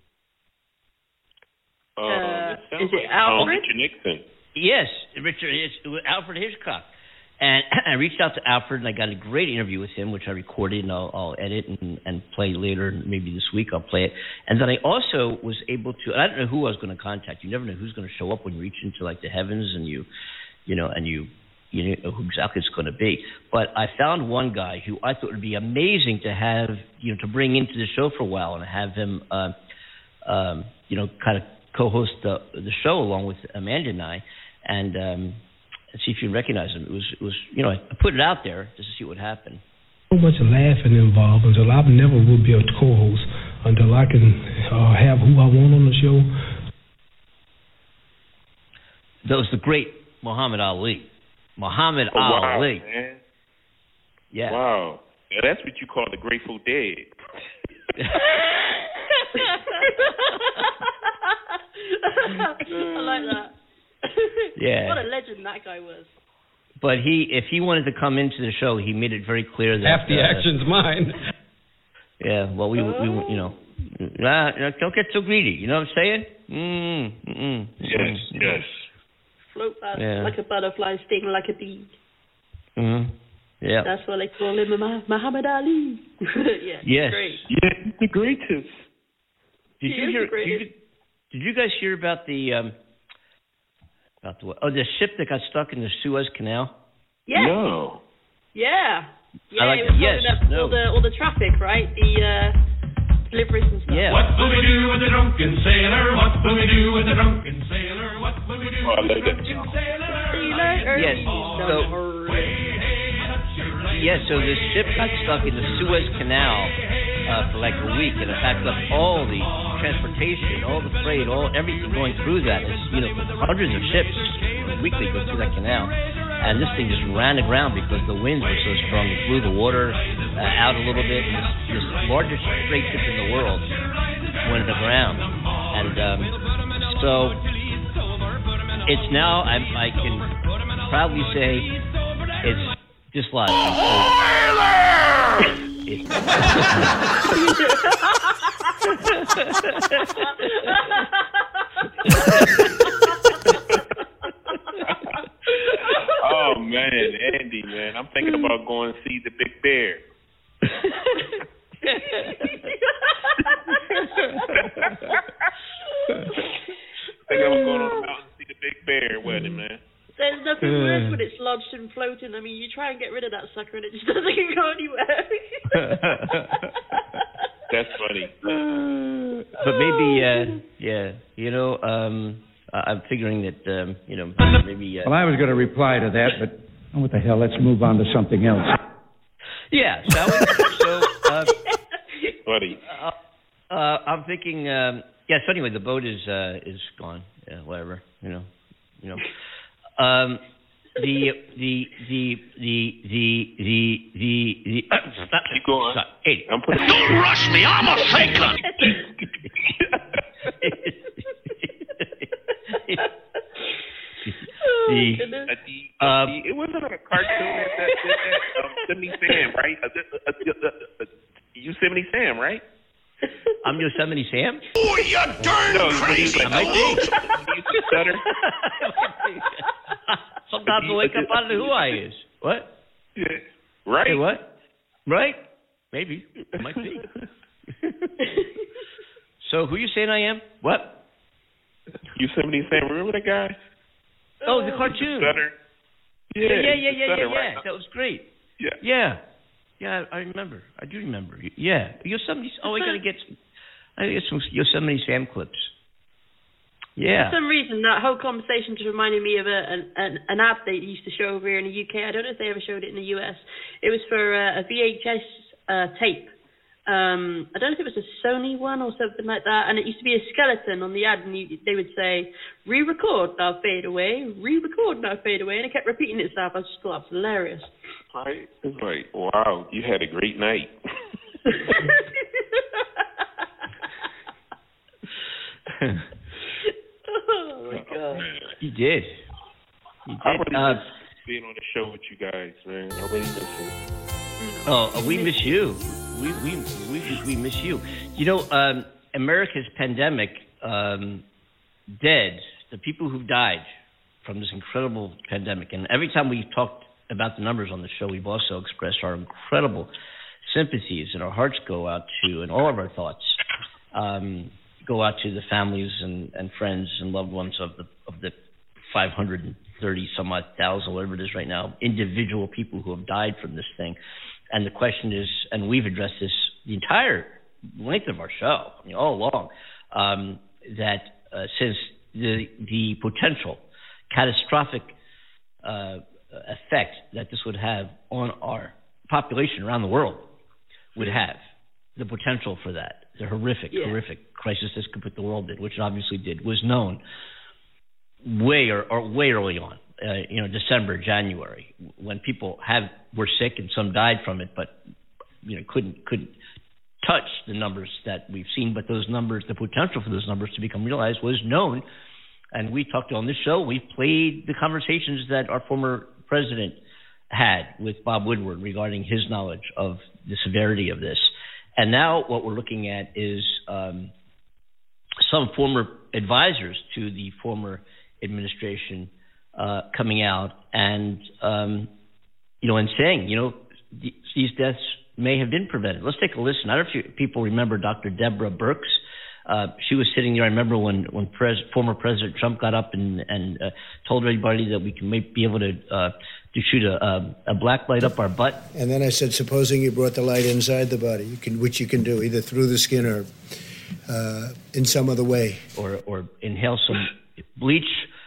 [SPEAKER 2] Is it Alfred?
[SPEAKER 3] Richard Nixon.
[SPEAKER 1] Yes, Richard. It's Alfred Hitchcock. And I reached out to Alfred, and I got a great interview with him, which I recorded, and I'll edit and play later. Maybe this week I'll play it. And then I also was able to. I don't know who I was going to contact. You never know who's going to show up when you reach into like the heavens, and you know who exactly it's going to be. But I found one guy who I thought would be amazing to have, to bring into the show for a while and have him, kind of co-host the show along with Amanda and I, and see if you recognize him. It was I put it out there just to see what would happen.
[SPEAKER 11] So much laughing involved until I never will be a co-host until I can have who I want on the show.
[SPEAKER 1] That was the great Muhammad Ali. Ali.
[SPEAKER 3] Wow, man.
[SPEAKER 1] Yeah.
[SPEAKER 3] Wow. Yeah, that's what you call the Grateful Dead.
[SPEAKER 2] I like that.
[SPEAKER 1] Yeah.
[SPEAKER 2] What a legend that guy was.
[SPEAKER 1] But if he wanted to come into the show, he made it very clear that
[SPEAKER 11] half the action's mine.
[SPEAKER 1] Yeah. Well, we you know, don't get so greedy. You know what I'm saying?
[SPEAKER 3] Yes.
[SPEAKER 2] Float like a butterfly, sting like a bee.
[SPEAKER 1] Yeah.
[SPEAKER 2] That's what they call him, Muhammad Ali. Yeah.
[SPEAKER 1] Yes.
[SPEAKER 2] Great.
[SPEAKER 3] Yeah, he's the greatest.
[SPEAKER 1] Did you guys hear about the the ship that got stuck in the Suez Canal?
[SPEAKER 2] Yes.
[SPEAKER 3] No.
[SPEAKER 2] Yeah. Yeah.
[SPEAKER 1] I like
[SPEAKER 2] it was
[SPEAKER 1] yes.
[SPEAKER 2] all the traffic, right? The deliveries and stuff.
[SPEAKER 1] Yeah.
[SPEAKER 6] What will we do with the drunken sailor? What will we do with the drunken sailor? What will we do with the drunken sailor?
[SPEAKER 1] Yes. So the ship got stuck in the Suez Canal for like a week, and it backed up all the transportation, all the freight, everything going through that. It's, hundreds of ships weekly go through that canal, and this thing just ran aground because the winds were so strong. It blew the water out a little bit. This largest freight ship in the world went aground, and so it's now. I can proudly say it's dislodged.
[SPEAKER 3] Oh man, Andy, man, I'm thinking about going to see the Big Bear. I think I'm going on the mountain to see the Big Bear wedding, man.
[SPEAKER 2] There's nothing worse when it's lodged and floating. I mean, you try and get rid of that sucker and it just doesn't go anywhere.
[SPEAKER 3] That's funny.
[SPEAKER 1] But maybe, I'm figuring that, maybe...
[SPEAKER 12] Well, I was going to reply to that, but what the hell, let's move on to something else.
[SPEAKER 1] Yeah, shall we? So,
[SPEAKER 3] buddy.
[SPEAKER 1] I'm thinking, so anyway, the boat is gone. Yeah, whatever,
[SPEAKER 3] Keep going.
[SPEAKER 1] Hey,
[SPEAKER 6] don't rush me. I'm a faker.
[SPEAKER 3] It wasn't a cartoon that Yosemite Sam, right? Yosemite Sam, right?
[SPEAKER 1] I'm Yosemite Sam?
[SPEAKER 6] Oh, you darn crazy.
[SPEAKER 1] I might be.
[SPEAKER 3] Stutter.
[SPEAKER 1] Sometimes I wake up out of the who I is. What?
[SPEAKER 3] Yeah. Right.
[SPEAKER 1] Hey, what? Right? Maybe. It might be. So who you saying I am? What?
[SPEAKER 3] Yosemite Sam. Remember that guy?
[SPEAKER 1] Oh, the cartoon.
[SPEAKER 3] Stutter.
[SPEAKER 1] Yeah.
[SPEAKER 3] Right?
[SPEAKER 1] That was great.
[SPEAKER 3] Yeah,
[SPEAKER 1] I remember. I do remember. Yeah. Yosemite. Oh, I gotta get some Yosemite Sam clips. Yeah.
[SPEAKER 2] For some reason, that whole conversation just reminded me of an ad they used to show over here in the UK. I don't know if they ever showed it in the US. It was for a VHS tape. I don't know if it was a Sony one or something like that. And it used to be a skeleton on the ad, and they would say, "Re-record, now fade away. Re-record, now fade away." And it kept repeating itself. I just thought that was hilarious.
[SPEAKER 3] Right. It's like, wow, you had a great night.
[SPEAKER 2] Oh my God!
[SPEAKER 1] You did.
[SPEAKER 3] I really miss being on the show with you guys, man. I really miss it.
[SPEAKER 1] Oh, we miss you. We miss you. America's pandemic, dead. The people who died from this incredible pandemic, and every time we talked about the numbers on the show, we've also expressed our incredible sympathies, and our hearts go out to, and all of our thoughts go out to the families and friends and loved ones of the 530 some odd thousand, whatever it is right now, individual people who have died from this thing. And the question is, and we've addressed this the entire length of our show, all along, that since the potential catastrophic effect that this would have on our population around the world would have, the potential for that, the horrific crisis this could put the world in, which it obviously did, was known. way early on, December, January, when people were sick and some died from it, but couldn't touch the numbers that we've seen. But those numbers, the potential for those numbers to become realized was known, and we talked on this show. We played the conversations that our former president had with Bob Woodward regarding his knowledge of the severity of this. And now what we're looking at is some former advisors to the former administration coming out and and saying, these deaths may have been prevented. Let's take a listen. I don't know if people remember Dr. Deborah Birx. She was sitting there. I remember when former President Trump got up and told everybody that we can be able to shoot a black light up our butt.
[SPEAKER 13] And then I said, supposing you brought the light inside the body, which you can do either through the skin or in some other way,
[SPEAKER 1] or inhale some bleach.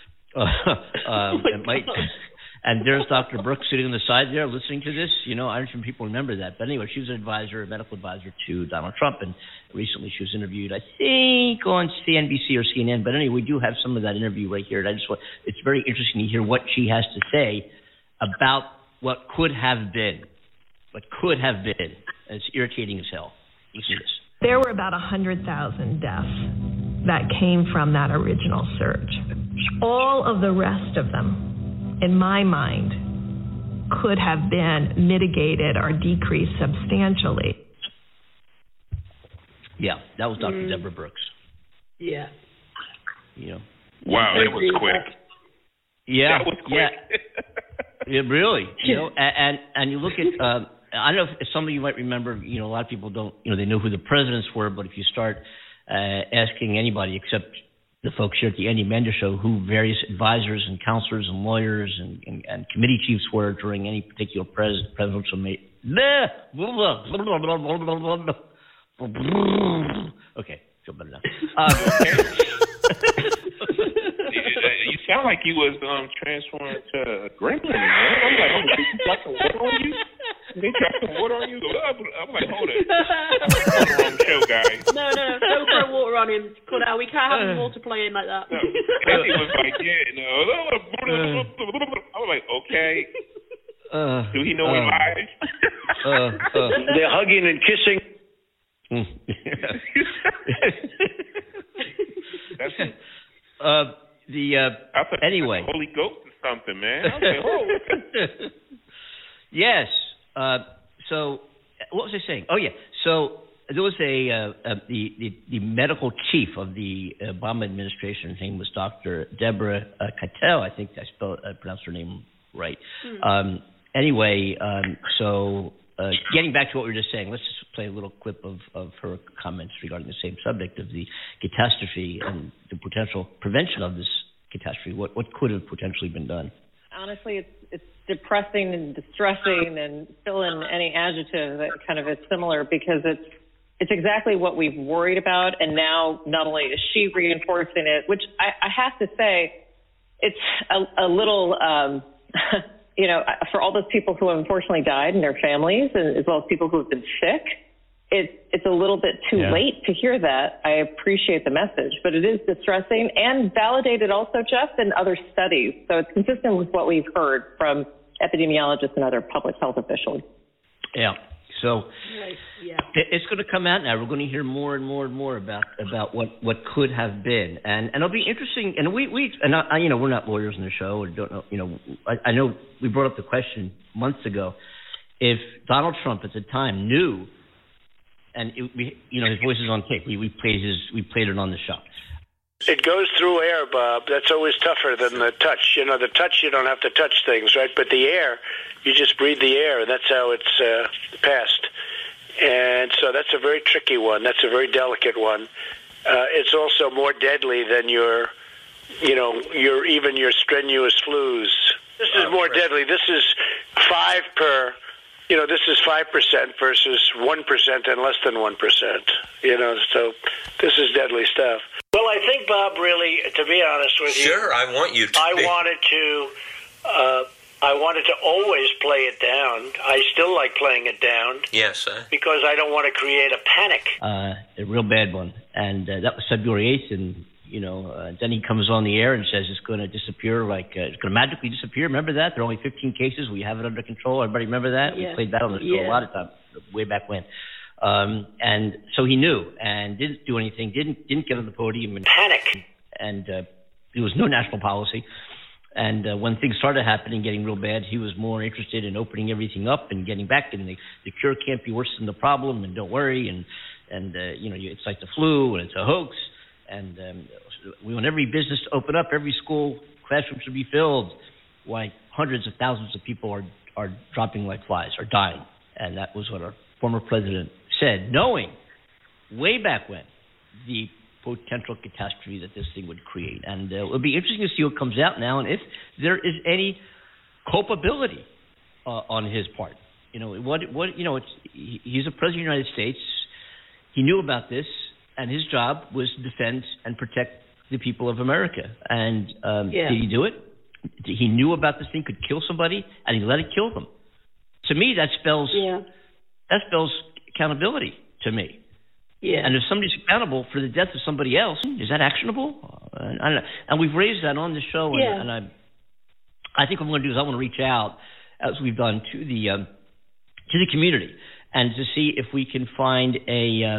[SPEAKER 1] It might. And there's Dr. Birx sitting on the side there listening to this. I don't know if people remember that. But anyway, she was a medical advisor to Donald Trump. And recently she was interviewed, I think, on CNBC or CNN. But anyway, we do have some of that interview right here. And it's very interesting to hear what she has to say about what could have been. What could have been. And it's irritating as hell. Listen to this.
[SPEAKER 14] There were about 100,000 deaths that came from that original surge. All of the rest of them, in my mind, could have been mitigated or decreased substantially.
[SPEAKER 1] Yeah, that was Dr. Deborah Birx.
[SPEAKER 2] Yeah.
[SPEAKER 3] Wow, that was quick.
[SPEAKER 1] Yeah,
[SPEAKER 3] that was quick.
[SPEAKER 1] Yeah, really. And you look at, I don't know if some of you might remember, a lot of people don't, they know who the presidents were, but if you start asking anybody except the folks here at the Andy Mandish Show who various advisors and counselors and lawyers and committee chiefs were during any particular presidential meeting. Okay, feel better now.
[SPEAKER 3] You sound like you was transformed to a gremlin, man. I'm like, did you drop some water on you? They dropped some water on you? I'm like, hold it. That's the wrong show, guys.
[SPEAKER 2] No. Don't throw water on him. We can't have him multiplying like that.
[SPEAKER 3] No. Kelly was like, I was like, okay. Do he know he lies?
[SPEAKER 15] They're hugging and kissing.
[SPEAKER 1] Anyway.
[SPEAKER 3] Holy Ghost or something, man. I was like,
[SPEAKER 1] Yes. So what was I saying? Oh, yeah. So there was the medical chief of the Obama administration. Her name was Dr. Deborah Cattell. I think I pronounced her name right. So getting back to what we were just saying, let's just play a little clip of her comments regarding the same subject of the catastrophe and the potential prevention of this catastrophe. What could have potentially been done?
[SPEAKER 16] Honestly, it's depressing and distressing, and fill in any adjective that kind of is similar, because it's exactly what we've worried about, and now not only is she reinforcing it, which I have to say, it's a little, for all those people who have unfortunately died and their families, and as well as people who have been sick, it's a little bit too late to hear that. I appreciate the message, but it is distressing and validated also, Jeff, in other studies. So it's consistent with what we've heard from epidemiologists and other public health officials.
[SPEAKER 1] Yeah. So it's going to come out now. We're going to hear more and more and more about what could have been, and it'll be interesting. And we're not lawyers in the show, or don't know. I know we brought up the question months ago if Donald Trump at the time knew. And his voice is on tape. We played it on the show.
[SPEAKER 15] It goes through air, Bob. That's always tougher than the touch. The touch, you don't have to touch things, right? But the air, you just breathe the air, and that's how it's passed. And so that's a very tricky one. That's a very delicate one. It's also more deadly than your strenuous flus. This is more deadly. This is 5 per. This is 5% versus 1% and less than 1%. So this is deadly stuff. Well, I think, Bob, really, to be honest with you,
[SPEAKER 17] sure, I want you to.
[SPEAKER 15] I wanted to always play it down. I still like playing it down.
[SPEAKER 17] Yes,
[SPEAKER 15] because I don't want to create a panic.
[SPEAKER 1] A real bad one, and that was February 8th, and Then he comes on the air and says it's going to disappear, it's going to magically disappear. Remember that? There are only 15 cases. We have it under control. Everybody remember that?
[SPEAKER 2] Yeah.
[SPEAKER 1] We played that on the show a lot of times, way back when. And so he knew and didn't do anything, didn't get on the podium and panic. And there was no national policy. And when things started happening, getting real bad, he was more interested in opening everything up and getting back. And the cure can't be worse than the problem. And don't worry. And it's like the flu and it's a hoax. And we want every business to open up, every school, classroom should be filled. Why hundreds of thousands of people are dropping like flies, are dying. And that was what our former president said, knowing way back when the potential catastrophe that this thing would create. And it'll be interesting to see what comes out now and if there is any culpability on his part. He's a president of the United States. He knew about this, and his job was to defend and protect the people of America. And did he do it? He knew about this thing could kill somebody, and he let it kill them. To me, that spells accountability to me. Yeah. And if somebody's accountable for the death of somebody else, is that actionable? I don't know. And we've raised that on the show, and I think what I'm going to do is I want to reach out, as we've done, to the community, and to see if we can find a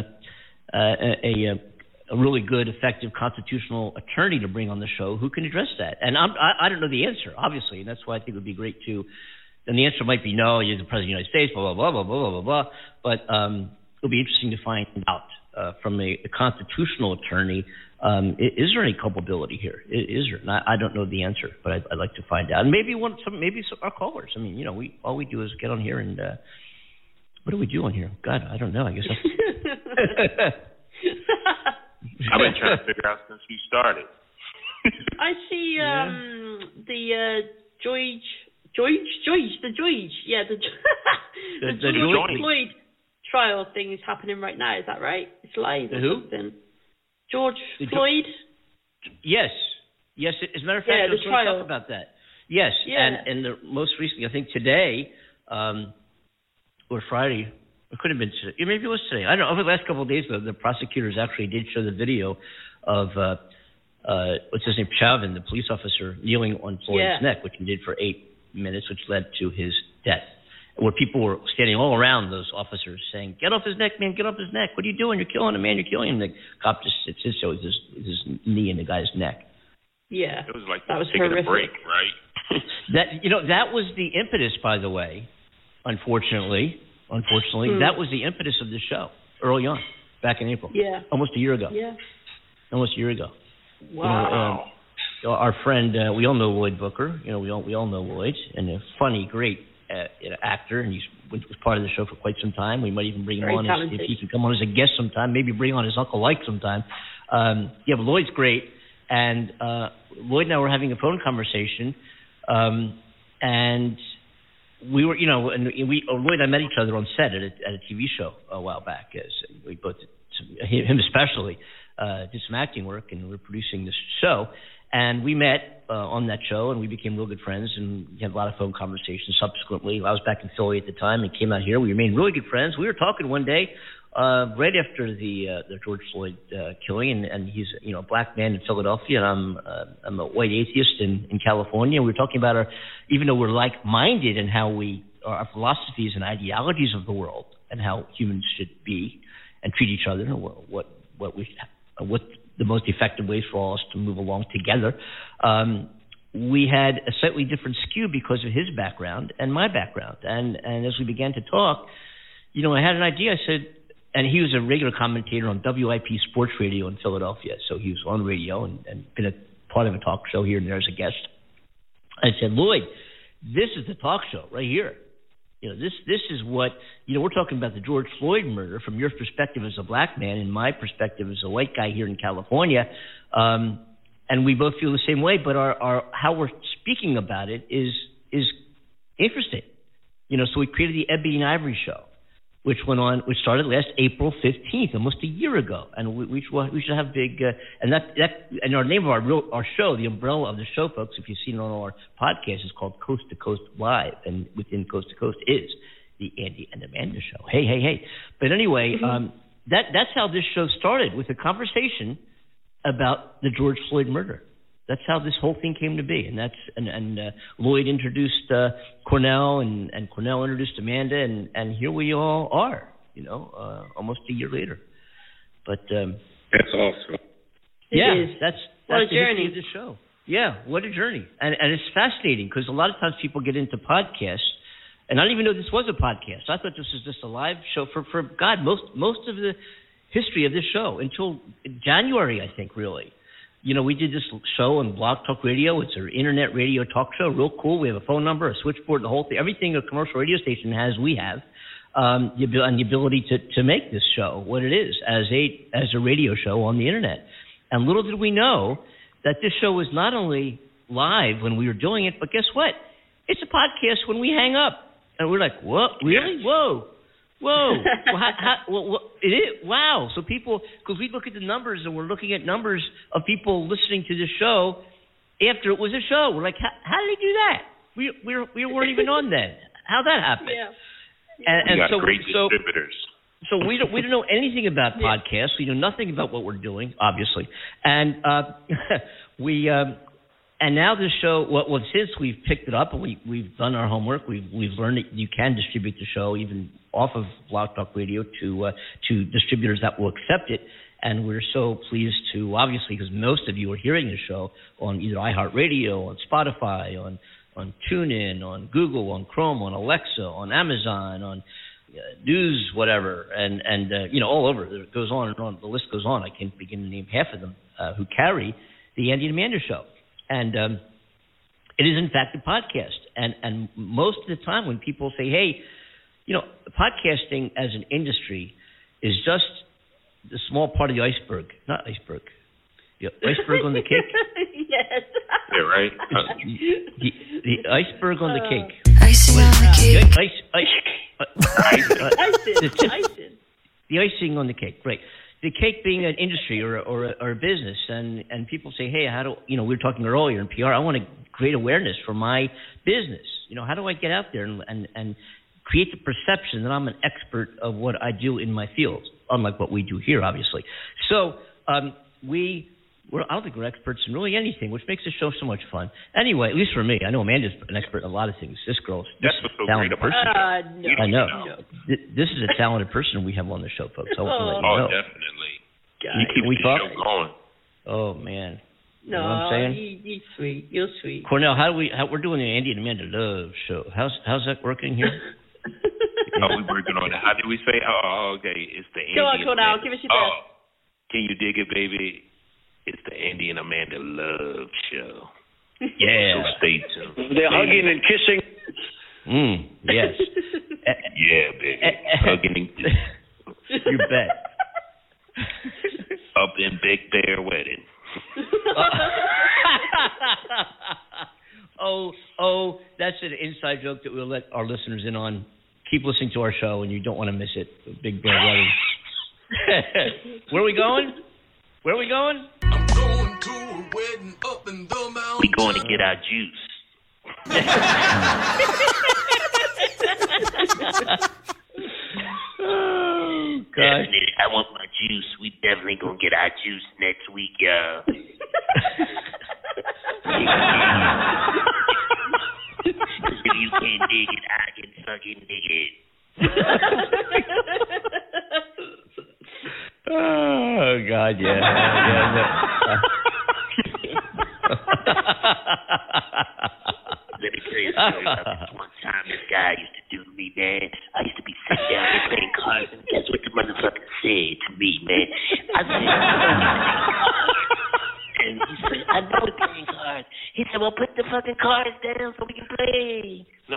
[SPEAKER 1] really good, effective constitutional attorney to bring on the show who can address that. And I don't know the answer, obviously, and that's why I think it would be great to. And the answer might be no, you're the president of the United States, blah, blah, blah, blah, blah, blah, blah. But it'll be interesting to find out from a constitutional attorney, is there any culpability here? Is there? And I don't know the answer, but I'd like to find out. And maybe some our callers. I mean, all we do is get on here and what do we do on here? God, I don't know. I guess.
[SPEAKER 3] I've been trying to figure out since we started.
[SPEAKER 2] I see the George Floyd trial thing is happening right now. Is that right? It's live or something. George Floyd?
[SPEAKER 1] Yes. As a matter of fact, I was going to talk about that. Yes, and most recently, I think today, or Friday, it could have been today. Maybe it was today. I don't know. Over the last couple of days, the prosecutors actually did show the video of what's his name, Chauvin, the police officer, kneeling on Floyd's neck, which he did for 8 minutes, which led to his death. Where people were standing all around those officers saying, "Get off his neck, man! Get off his neck! What are you doing? You're killing him, man! You're killing him!" The cop just sits with his knee in the guy's neck.
[SPEAKER 3] Yeah, it was like
[SPEAKER 2] that was
[SPEAKER 3] taking
[SPEAKER 2] horrific.
[SPEAKER 3] a break, right?
[SPEAKER 1] that was the impetus, by the way. Unfortunately, that was the impetus of the show early on, back in April. Yeah, almost a year ago. Yeah, almost a year ago.
[SPEAKER 2] Wow.
[SPEAKER 1] Our friend, we all know Lloyd Booker. We all know Lloyd, and a funny, great actor, and he was part of the show for quite some time. We might even bring him on if he can come on as a guest sometime. Maybe bring on his Uncle Ike sometime. But Lloyd's great, and Lloyd and I were having a phone conversation, and we were, Lloyd and I met each other on set at a TV show a while back. As we both, him especially, did some acting work, and we were producing this show. And we met on that show, and we became real good friends, and we had a lot of phone conversations subsequently. I was back in Philly at the time and came out here. We remained really good friends. We were talking one day right after the George Floyd killing, and he's a black man in Philadelphia, and I'm a white atheist in California. We were talking about even though we're like-minded in how our philosophies and ideologies of the world and how humans should be and treat each other, what the most effective ways for all us to move along together. We had a slightly different skew because of his background and my background. And as we began to talk, I had an idea. I said, and he was a regular commentator on WIP Sports Radio in Philadelphia. So he was on radio and been a part of a talk show here and there as a guest. I said, Lloyd, this is the talk show right here. This is what, we're talking about the George Floyd murder from your perspective as a black man and my perspective as a white guy here in California. And we both feel the same way, but our how we're speaking about it is interesting. So we created the Ebony and Ivory Show, which started last April 15th, almost a year ago. And we should have big, and our name of our show, the umbrella of the show, folks, if you've seen it on our podcast, is called Coast to Coast Live. And within Coast to Coast is the Andy and Amanda Show. Hey. But anyway, that's how this show started, with a conversation about the George Floyd murder. That's how this whole thing came to be, and Lloyd introduced Cornell, and Cornell introduced Amanda, and here we all are, almost a year later. But
[SPEAKER 3] that's awesome.
[SPEAKER 1] That's
[SPEAKER 2] a journey
[SPEAKER 1] of the show. Yeah, what a journey, and it's fascinating because a lot of times people get into podcasts, and I didn't even know this was a podcast. I thought this was just a live show for God most of the history of this show until January, I think, really. We did this show on Blog Talk Radio. It's an internet radio talk show, real cool. We have a phone number, a switchboard, the whole thing. Everything a commercial radio station has, we have. And the ability to make this show what it is as a radio show on the internet. And little did we know that this show was not only live when we were doing it, but guess what? It's a podcast when we hang up. And we're like, what? Really? Whoa. It is? Wow. So people, because we look at the numbers and we're looking at numbers of people listening to this show after it was a show. We're like, how did they do that? We weren't even on then. How'd that happen?
[SPEAKER 2] Yeah.
[SPEAKER 3] And so great distributors.
[SPEAKER 1] So we don't know anything about podcasts. We know nothing about what we're doing, obviously. And and now this show, since we've picked it up and we've done our homework, we've learned that you can distribute the show even off of Blog Talk Radio to distributors that will accept it. And we're so pleased to, obviously, because most of you are hearing the show on either iHeartRadio, on Spotify, on TuneIn, on Google, on Chrome, on Alexa, on Amazon, on News, whatever, and all over. It goes on and on. The list goes on. I can't begin to name half of them who carry the Andy and Amanda Show. And it is, in fact, a podcast. And most of the time when people say, hey, podcasting as an industry is just the small part of the iceberg. Not iceberg. The iceberg on the cake?
[SPEAKER 2] Yes.
[SPEAKER 3] Yeah, right?
[SPEAKER 1] The iceberg on the cake.
[SPEAKER 8] Icing on the cake.
[SPEAKER 2] Icing.
[SPEAKER 1] The icing on the cake, right. The cake being an industry or a business, and people say, hey, how do we were talking earlier in PR, I want to create awareness for my business. How do I get out there and create the perception that I'm an expert of what I do in my field, unlike what we do here, obviously. So I don't think we're experts in really anything, which makes the show so much fun. Anyway, at least for me, I know Amanda's an expert in a lot of things. This girl's
[SPEAKER 3] that's what's so great about
[SPEAKER 1] person.
[SPEAKER 2] No.
[SPEAKER 1] I know. No. This is a talented person we have on the show, folks. I want to let you know.
[SPEAKER 3] Definitely.
[SPEAKER 1] You keep the show going. Oh man.
[SPEAKER 2] No,
[SPEAKER 1] you know what I'm saying?
[SPEAKER 2] You're sweet. You're sweet.
[SPEAKER 1] Cornell, we're doing the Andy and Amanda Love show. How's that working here?
[SPEAKER 3] We're working on it. How did we say? Oh, okay. It's the Andy.
[SPEAKER 2] Go on, Cornell. Give us your best.
[SPEAKER 3] Can you dig it, baby? It's the Andy and Amanda Love show.
[SPEAKER 1] Yeah.
[SPEAKER 3] So stay tuned.
[SPEAKER 15] They're hugging and kissing.
[SPEAKER 1] Yes.
[SPEAKER 3] Yeah, baby. Hugging and kissing.
[SPEAKER 1] You bet.
[SPEAKER 3] Up in Big Bear wedding.
[SPEAKER 1] Oh, that's an inside joke that we'll let our listeners in on. Keep listening to our show, and you don't want to miss it. Big Bear wedding. Where are we going? Where are we going?
[SPEAKER 6] I'm going to a wedding up in the mountains.
[SPEAKER 3] We going to get our juice.
[SPEAKER 1] Oh, God.
[SPEAKER 3] Definitely, I want my juice. We definitely gonna get our juice next week, y'all. If you can't dig it, I can fucking dig it.
[SPEAKER 1] Oh, God, yeah.
[SPEAKER 3] Let me tell you a story about this one time this guy used to do to me, man. I used to be sitting down there playing cards, and guess what the motherfucker said to me, man? I said, and he said, I know we're playing cards. He said, well, put the fucking cards down so we can play. No.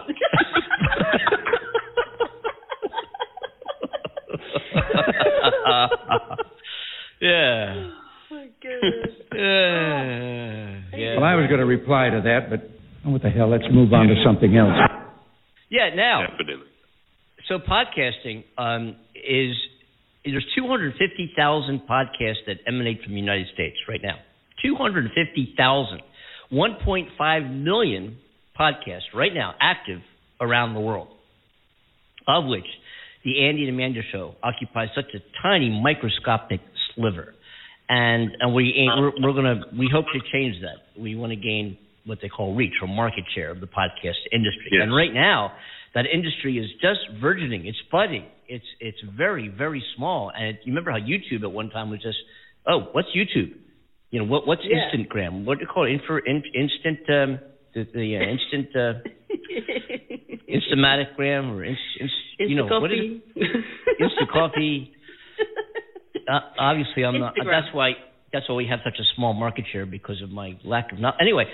[SPEAKER 1] Yeah.
[SPEAKER 2] Oh, my goodness.
[SPEAKER 1] Yeah.
[SPEAKER 12] Well, I was going to reply to that, but what the hell? Let's move on to something else.
[SPEAKER 1] Yeah, now.
[SPEAKER 3] Definitely.
[SPEAKER 1] So podcasting there's 250,000 podcasts that emanate from the United States right now. 250,000. 1.5 million podcasts right now active around the world, of which the Andy and Amanda Show occupies such a tiny microscopic sliver. and we hope to change that. We want to gain what they call reach or market share of the podcast industry.
[SPEAKER 3] Yes.
[SPEAKER 1] And right now, that industry is just burgeoning. It's budding. It's very, very small. And you remember how YouTube at one time was just, oh, what's YouTube? You know, what's Instagram? What do you call it? Instant Instamatograph or you know,
[SPEAKER 2] coffee.
[SPEAKER 1] What is it? Instant coffee. Obviously, I'm not.
[SPEAKER 2] Instagram.
[SPEAKER 1] That's why we have such a small market share, because of my lack of knowledge. Anyway,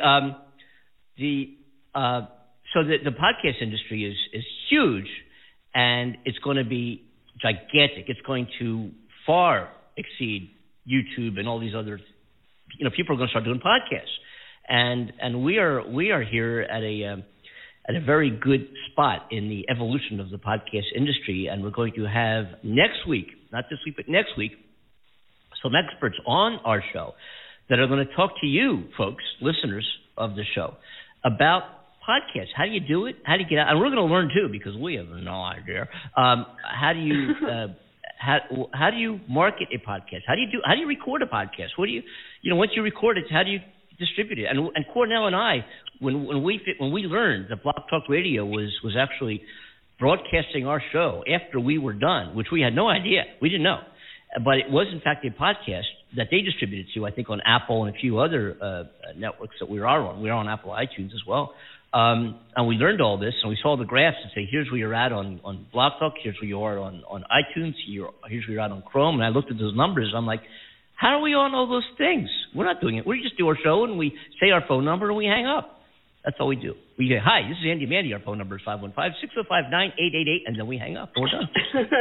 [SPEAKER 1] so the podcast industry is huge, and it's going to be gigantic. It's going to far exceed YouTube and all these other. You know, people are going to start doing podcasts, and we are here at a very good spot in the evolution of the podcast industry, and we're going to have next week, not this week, but next week, some experts on our show that are going to talk to you folks, listeners of the show, about podcasts. How do you do it? How do you get out? And we're going to learn too, because we have no idea. How do you how do you market a podcast? How do you record a podcast? Once you record it, how do you distribute it? And Cornell and I, when we learned that Blog Talk Radio was actually broadcasting our show after we were done, which we had no idea, we didn't know, but it was in fact a podcast that they distributed to, I think, on Apple and a few other networks that we are on. We're on Apple iTunes as well. And we learned all this, and we saw the graphs and say, here's where you're at on Blog Talk, here's where you are on iTunes, here's where you're at on Chrome. And I looked at those numbers, I'm like, how are we on all those things? We're not doing it. We just do our show, and we say our phone number, and we hang up. That's all we do. We say, hi, this is Andy Mandy. Our phone number is 515-605-9888, and then we hang up, and we're done.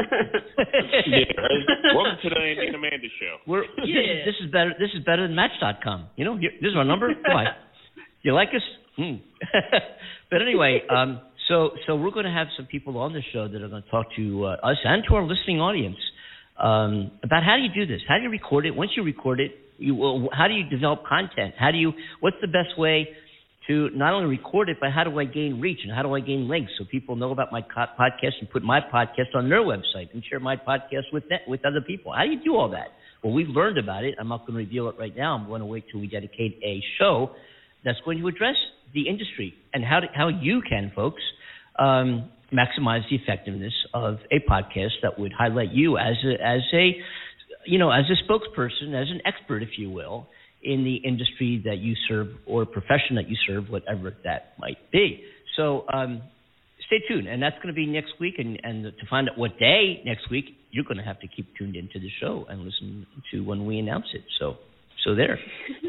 [SPEAKER 3] Welcome to the Andy and Amanda Show.
[SPEAKER 1] This is better. This is better than Match.com. You know, this is our number. Come on. You like us? But anyway, so we're going to have some people on the show that are going to talk to us and to our listening audience about how do you do this? How do you record it? Once you record it, how do you develop content? What's the best way to not only record it, but how do I gain reach and how do I gain links so people know about my podcast and put my podcast on their website and share my podcast with other people? How do you do all that? Well, we've learned about it. I'm not going to reveal it right now. I'm going to wait till we dedicate a show that's going to address the industry and how you can, folks, maximize the effectiveness of a podcast that would highlight you as a spokesperson, as an expert, if you will, in the industry that you serve or profession that you serve, whatever that might be. So stay tuned, and that's going to be next week. And to find out what day next week, you're going to have to keep tuned into the show and listen to when we announce it. So there.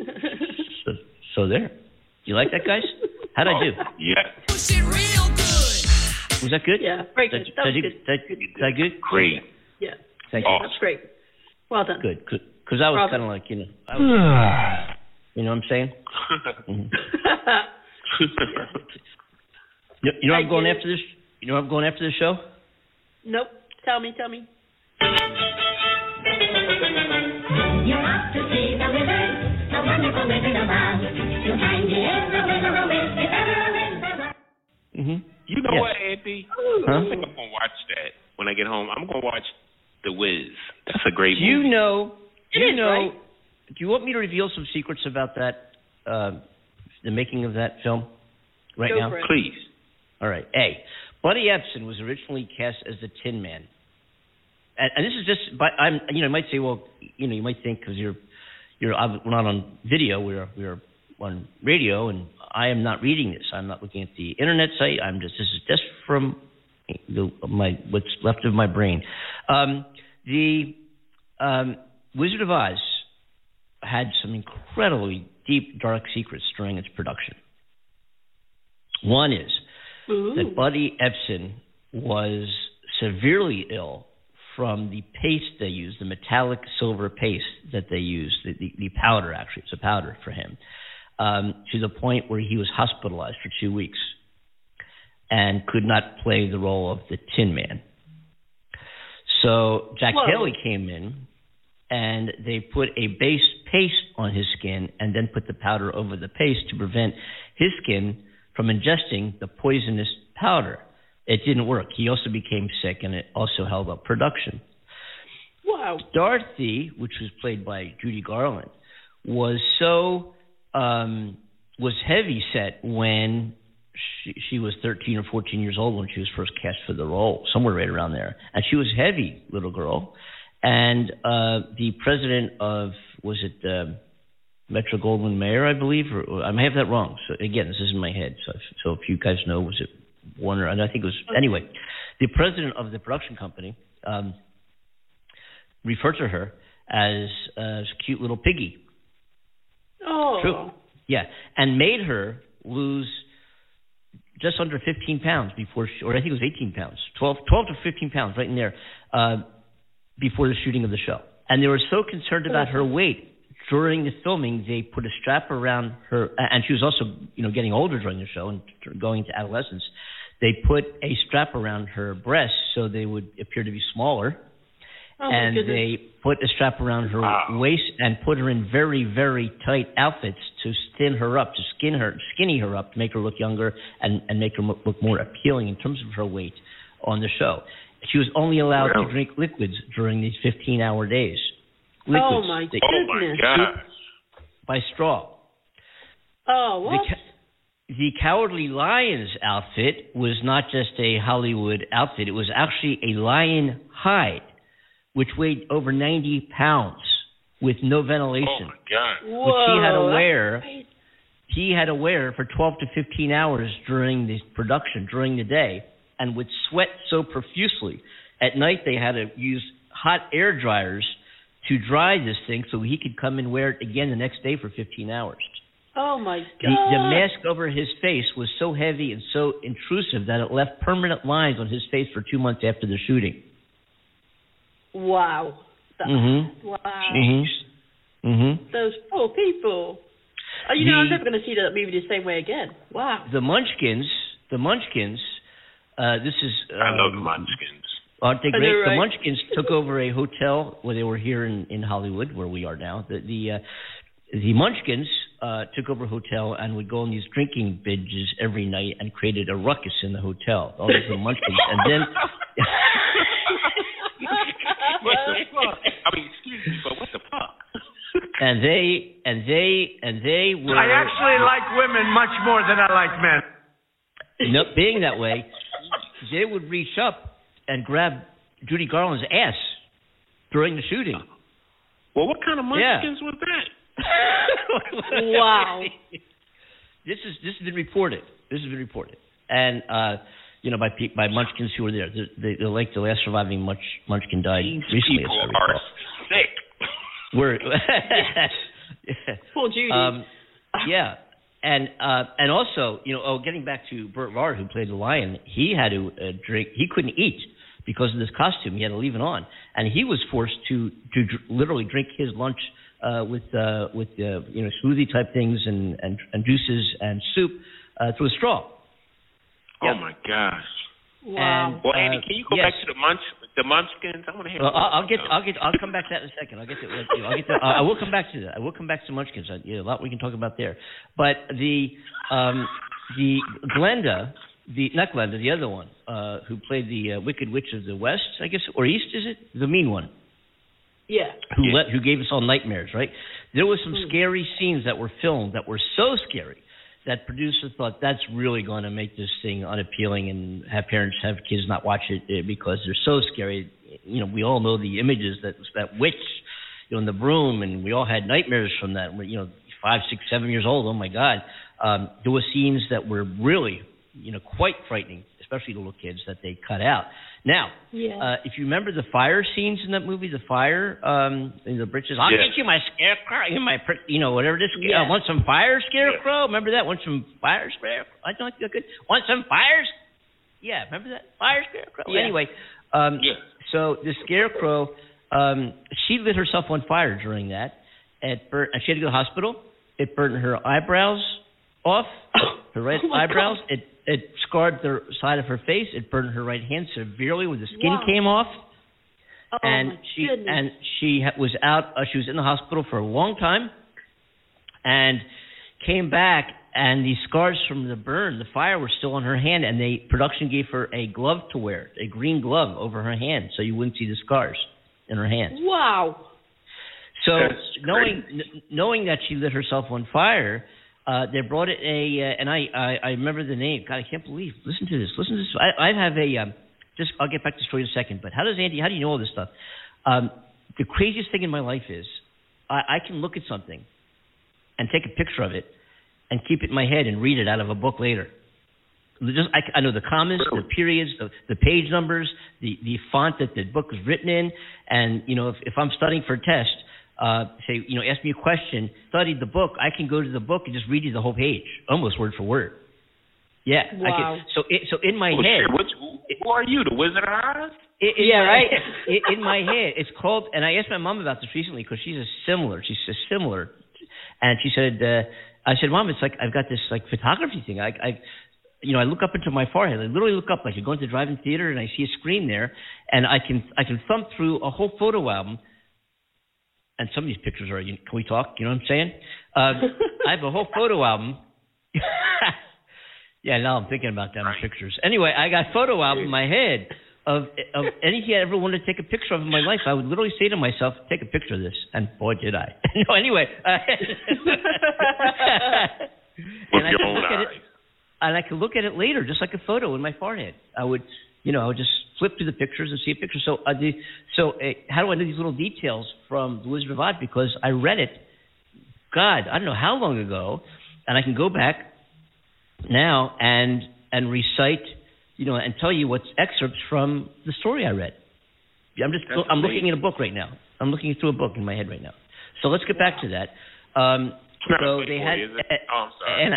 [SPEAKER 1] So there. You like that, guys? How'd I do?
[SPEAKER 3] Yeah.
[SPEAKER 1] Was that good?
[SPEAKER 2] Yeah, very good. That was good.
[SPEAKER 1] Is that good?
[SPEAKER 3] Great.
[SPEAKER 2] Yeah.
[SPEAKER 1] Thank you.
[SPEAKER 2] That's great. Well done.
[SPEAKER 1] Good. Because I was kind of like, you know what I'm saying? You know I'm going after this? You know I'm going after this show?
[SPEAKER 2] Nope. Tell me.
[SPEAKER 8] You're off to see the wizard, the wonderful Wizard of Oz. You'll find he is the Wizard of Oz, if ever a wizard.
[SPEAKER 3] You know what, Andy? I think I'm going to watch that when I get home. I'm going to watch The Wiz. That's a great movie.
[SPEAKER 2] Right?
[SPEAKER 1] Do you want me to reveal some secrets about that, the making of that film right now?
[SPEAKER 3] Please. All right.
[SPEAKER 1] A, Buddy Ebsen was originally cast as the Tin Man. And this is just, you might say, well, you might think because we're not on video, we're on radio, and I am not reading this. I'm not looking at the internet site. This is just from what's left of my brain. The Wizard of Oz had some incredibly deep, dark secrets during its production. One is that Buddy Ebsen was severely ill from the paste they used, the metallic silver paste that they used, the powder, actually. It's a powder for him, to the point where he was hospitalized for 2 weeks and could not play the role of the Tin Man. So Jack Haley came in, and they put a base paste on his skin and then put the powder over the paste to prevent his skin from ingesting the poisonous powder. It didn't work. He also became sick, and it also held up production.
[SPEAKER 2] Wow.
[SPEAKER 1] Dorothy, which was played by Judy Garland, was heavy set when she was 13 or 14 years old when she was first cast for the role, somewhere right around there. And she was heavy, little girl. And the president of, was it Metro-Goldwyn-Mayer, I believe? Or I may have that wrong. So again, this is in my head. So if you guys know, was it Warner? And I think it was, anyway, the president of the production company referred to her as cute little piggy.
[SPEAKER 2] Oh.
[SPEAKER 1] True. Yeah, and made her lose just under 15 pounds before, or I think it was 18 pounds, 12 to 15 pounds, right in there, before the shooting of the show. And they were so concerned about her weight during the filming, they put a strap around her, and she was also, getting older during the show and going into adolescence. They put a strap around her breasts so they would appear to be smaller. And they put a strap around her waist and put her in very, very tight outfits to thin her up, to skinny her up, to make her look younger and make her look more appealing in terms of her weight on the show. She was only allowed to drink liquids during these 15-hour days. Liquids.
[SPEAKER 2] Oh, my goodness.
[SPEAKER 3] God.
[SPEAKER 1] By straw.
[SPEAKER 2] Oh, what?
[SPEAKER 1] The Cowardly Lions outfit was not just a Hollywood outfit. It was actually a lion hide, which weighed over 90 pounds with no ventilation.
[SPEAKER 3] Oh, my God.
[SPEAKER 2] Whoa,
[SPEAKER 1] which he had to wear for 12 to 15 hours during the production, during the day, and would sweat so profusely. At night, they had to use hot air dryers to dry this thing so he could come and wear it again the next day for 15 hours.
[SPEAKER 2] Oh, my God.
[SPEAKER 1] The mask over his face was so heavy and so intrusive that it left permanent lines on his face for 2 months after the shooting.
[SPEAKER 2] Wow. Wow. Those poor people. I'm never going to see that movie the same way again. Wow.
[SPEAKER 1] The Munchkins, this is...
[SPEAKER 3] I love the Munchkins.
[SPEAKER 1] Aren't they great?
[SPEAKER 2] Right?
[SPEAKER 1] The Munchkins took over a hotel where they were here in Hollywood, where we are now. The Munchkins took over a hotel and would go on these drinking binges every night and created a ruckus in the hotel. All those were Munchkins. And then...
[SPEAKER 3] What the fuck? I mean, excuse me, but what the fuck?
[SPEAKER 1] And they were...
[SPEAKER 17] I actually like women much more than I like men.
[SPEAKER 1] Being that way, they would reach up and grab Judy Garland's ass during the shooting.
[SPEAKER 3] Well, what kind of Munchkins was that?
[SPEAKER 2] Wow.
[SPEAKER 1] This has been reported. And by Munchkins who were there. The last surviving Munchkin died recently.
[SPEAKER 3] People are sick.
[SPEAKER 2] Poor Judy.
[SPEAKER 1] Yeah. And also, getting back to Burt Lahr, who played the lion, he had to drink. He couldn't eat because of this costume. He had to leave it on, and he was forced to literally drink his lunch with smoothie type things and juices and soup through a straw.
[SPEAKER 3] Oh my gosh!
[SPEAKER 2] Wow.
[SPEAKER 3] And, well, Andy, can you go back to the Munchkins? I want to hear.
[SPEAKER 1] I'll come back to that in a second. I will come back to that. I will come back to Munchkins. A lot we can talk about there. But the Glenda, not Glenda, the other one, who played the Wicked Witch of the West, I guess, or East, is it? The mean one.
[SPEAKER 2] Yeah.
[SPEAKER 1] Who gave us all nightmares, right? There were some scary scenes that were filmed that were so scary that producers thought that's really going to make this thing unappealing and have kids not watch it because they're so scary. We all know the images that witch, in the broom, and we all had nightmares from that. 5, 6, 7 years old. Oh my God! There were scenes that were really, quite frightening, especially to little kids that they cut out. Now, if you remember the fire scenes in that movie, the fire in the bridges, I'll get you my scarecrow, whatever it is.
[SPEAKER 2] Yeah.
[SPEAKER 1] Want some fire, scarecrow? Remember that? Want some fire, scarecrow? I don't think good. Want some fires? Yeah, remember that? Fire, scarecrow?
[SPEAKER 2] Yeah.
[SPEAKER 1] Anyway, so the scarecrow, she lit herself on fire during that. And she had to go to the hospital. It burned her eyebrows off, her right eyebrows. It scarred the side of her face. It burned her right hand severely where the skin came off.
[SPEAKER 2] Oh,
[SPEAKER 1] and
[SPEAKER 2] my goodness.
[SPEAKER 1] She was out. She was in the hospital for a long time, and came back. And the scars from the burn, the fire, were still on her hand. And production gave her a glove to wear, a green glove over her hand, so you wouldn't see the scars. in her hands.
[SPEAKER 2] Wow.
[SPEAKER 1] So knowing that she lit herself on fire, they brought it and I remember the name. God, I can't believe. Listen to this. I have a I'll get back to the story in a second. But how do you know all this stuff? The craziest thing in my life is I can look at something and take a picture of it and keep it in my head and read it out of a book later. I know the commas, the periods, the page numbers, the font that the book was written in, and if I'm studying for a test, ask me a question, studied the book, I can go to the book and just read you the whole page, almost word for word. Yeah.
[SPEAKER 2] Wow.
[SPEAKER 1] So in my head.
[SPEAKER 3] Who are you, the Wizard of Oz?
[SPEAKER 2] Right.
[SPEAKER 1] In my head, it's called, and I asked my mom about this recently because she's similar, and she said, I said, Mom, it's like I've got this like photography thing. I look up into my forehead. I literally look up like you're going to the drive-in theater and I see a screen there, and I can thumb through a whole photo album. And some of these pictures are. Can we talk? You know what I'm saying? I have a whole photo album. Yeah, now I'm thinking about them pictures. Anyway, I got a photo album in my head of anything I ever wanted to take a picture of in my life. I would literally say to myself, take a picture of this. And boy, did I. No, anyway.
[SPEAKER 3] With your own eyes.
[SPEAKER 1] And I could look at it later, just like a photo in my forehead. I would just flip through the pictures and see a picture. So how do I know these little details from The Wizard of Oz? Because I read it, God, I don't know how long ago, and I can go back now and recite, and tell you what's excerpts from the story I read. I'm looking at a book right now. I'm looking through a book in my head right now. So let's get back to that. So they had.
[SPEAKER 3] I'm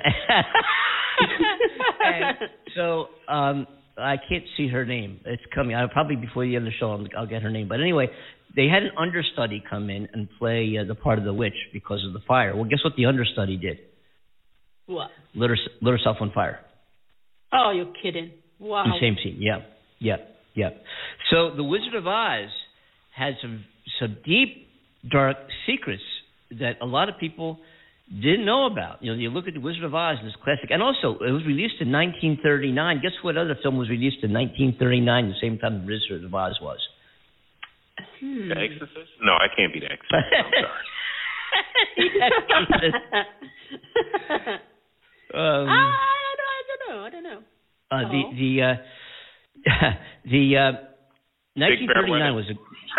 [SPEAKER 3] sorry.
[SPEAKER 1] And I can't see her name. It's coming. Probably before the end of the show, I'll get her name. But anyway, they had an understudy come in and play the part of the witch because of the fire. Well, guess what the understudy did?
[SPEAKER 2] What?
[SPEAKER 1] Lit herself on fire.
[SPEAKER 2] Oh, you're kidding. Wow.
[SPEAKER 1] The same scene. Yeah. So The Wizard of Oz had some deep, dark secrets that a lot of people didn't know about. You look at The Wizard of Oz, this classic, and also it was released in 1939. Guess what other film was released in 1939, the same time The Wizard of Oz was?
[SPEAKER 3] The Exorcist? No, I can't be The Exorcist. I'm sorry.
[SPEAKER 2] I don't know.
[SPEAKER 1] The 1939 was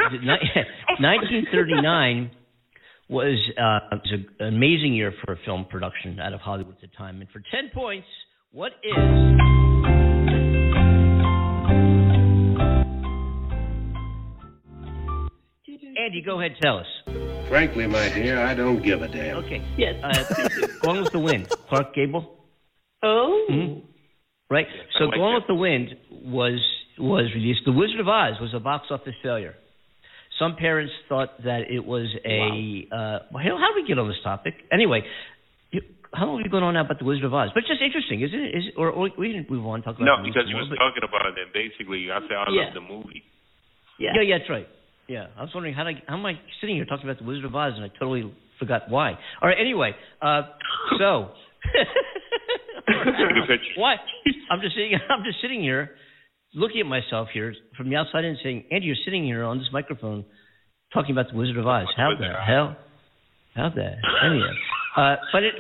[SPEAKER 1] 1939 was an amazing year for a film production out of Hollywood at the time. And for 10 points, what is... Andy, go ahead, tell us.
[SPEAKER 18] Frankly, my dear, I don't give a damn.
[SPEAKER 1] Okay.
[SPEAKER 2] Yes.
[SPEAKER 1] Gone with the Wind, Clark Gable.
[SPEAKER 2] Oh.
[SPEAKER 1] Mm-hmm. Right. So Gone with the Wind was released. The Wizard of Oz was a box office failure. Some parents thought that it was how do we get on this topic? Anyway, how long have we gone on now about The Wizard of Oz? But it's just interesting, isn't it? Or we didn't move on. Talk about
[SPEAKER 3] no, because you were talking about it, and basically I said I love the movie.
[SPEAKER 1] Yeah, that's right. Yeah, I was wondering how am I sitting here talking about The Wizard of Oz, and I totally forgot why. All right, anyway, so why? I'm just sitting here, looking at myself here from the outside in, saying, Andy, you're sitting here on this microphone talking about The Wizard of Oz. How the hell? Anyway, I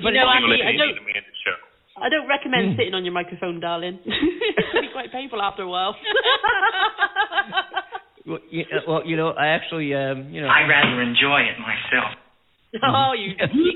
[SPEAKER 2] don't recommend sitting on your microphone, darling. It can be quite painful after a while.
[SPEAKER 1] Well, I actually,
[SPEAKER 19] I'd rather enjoy it myself.
[SPEAKER 2] Oh, you.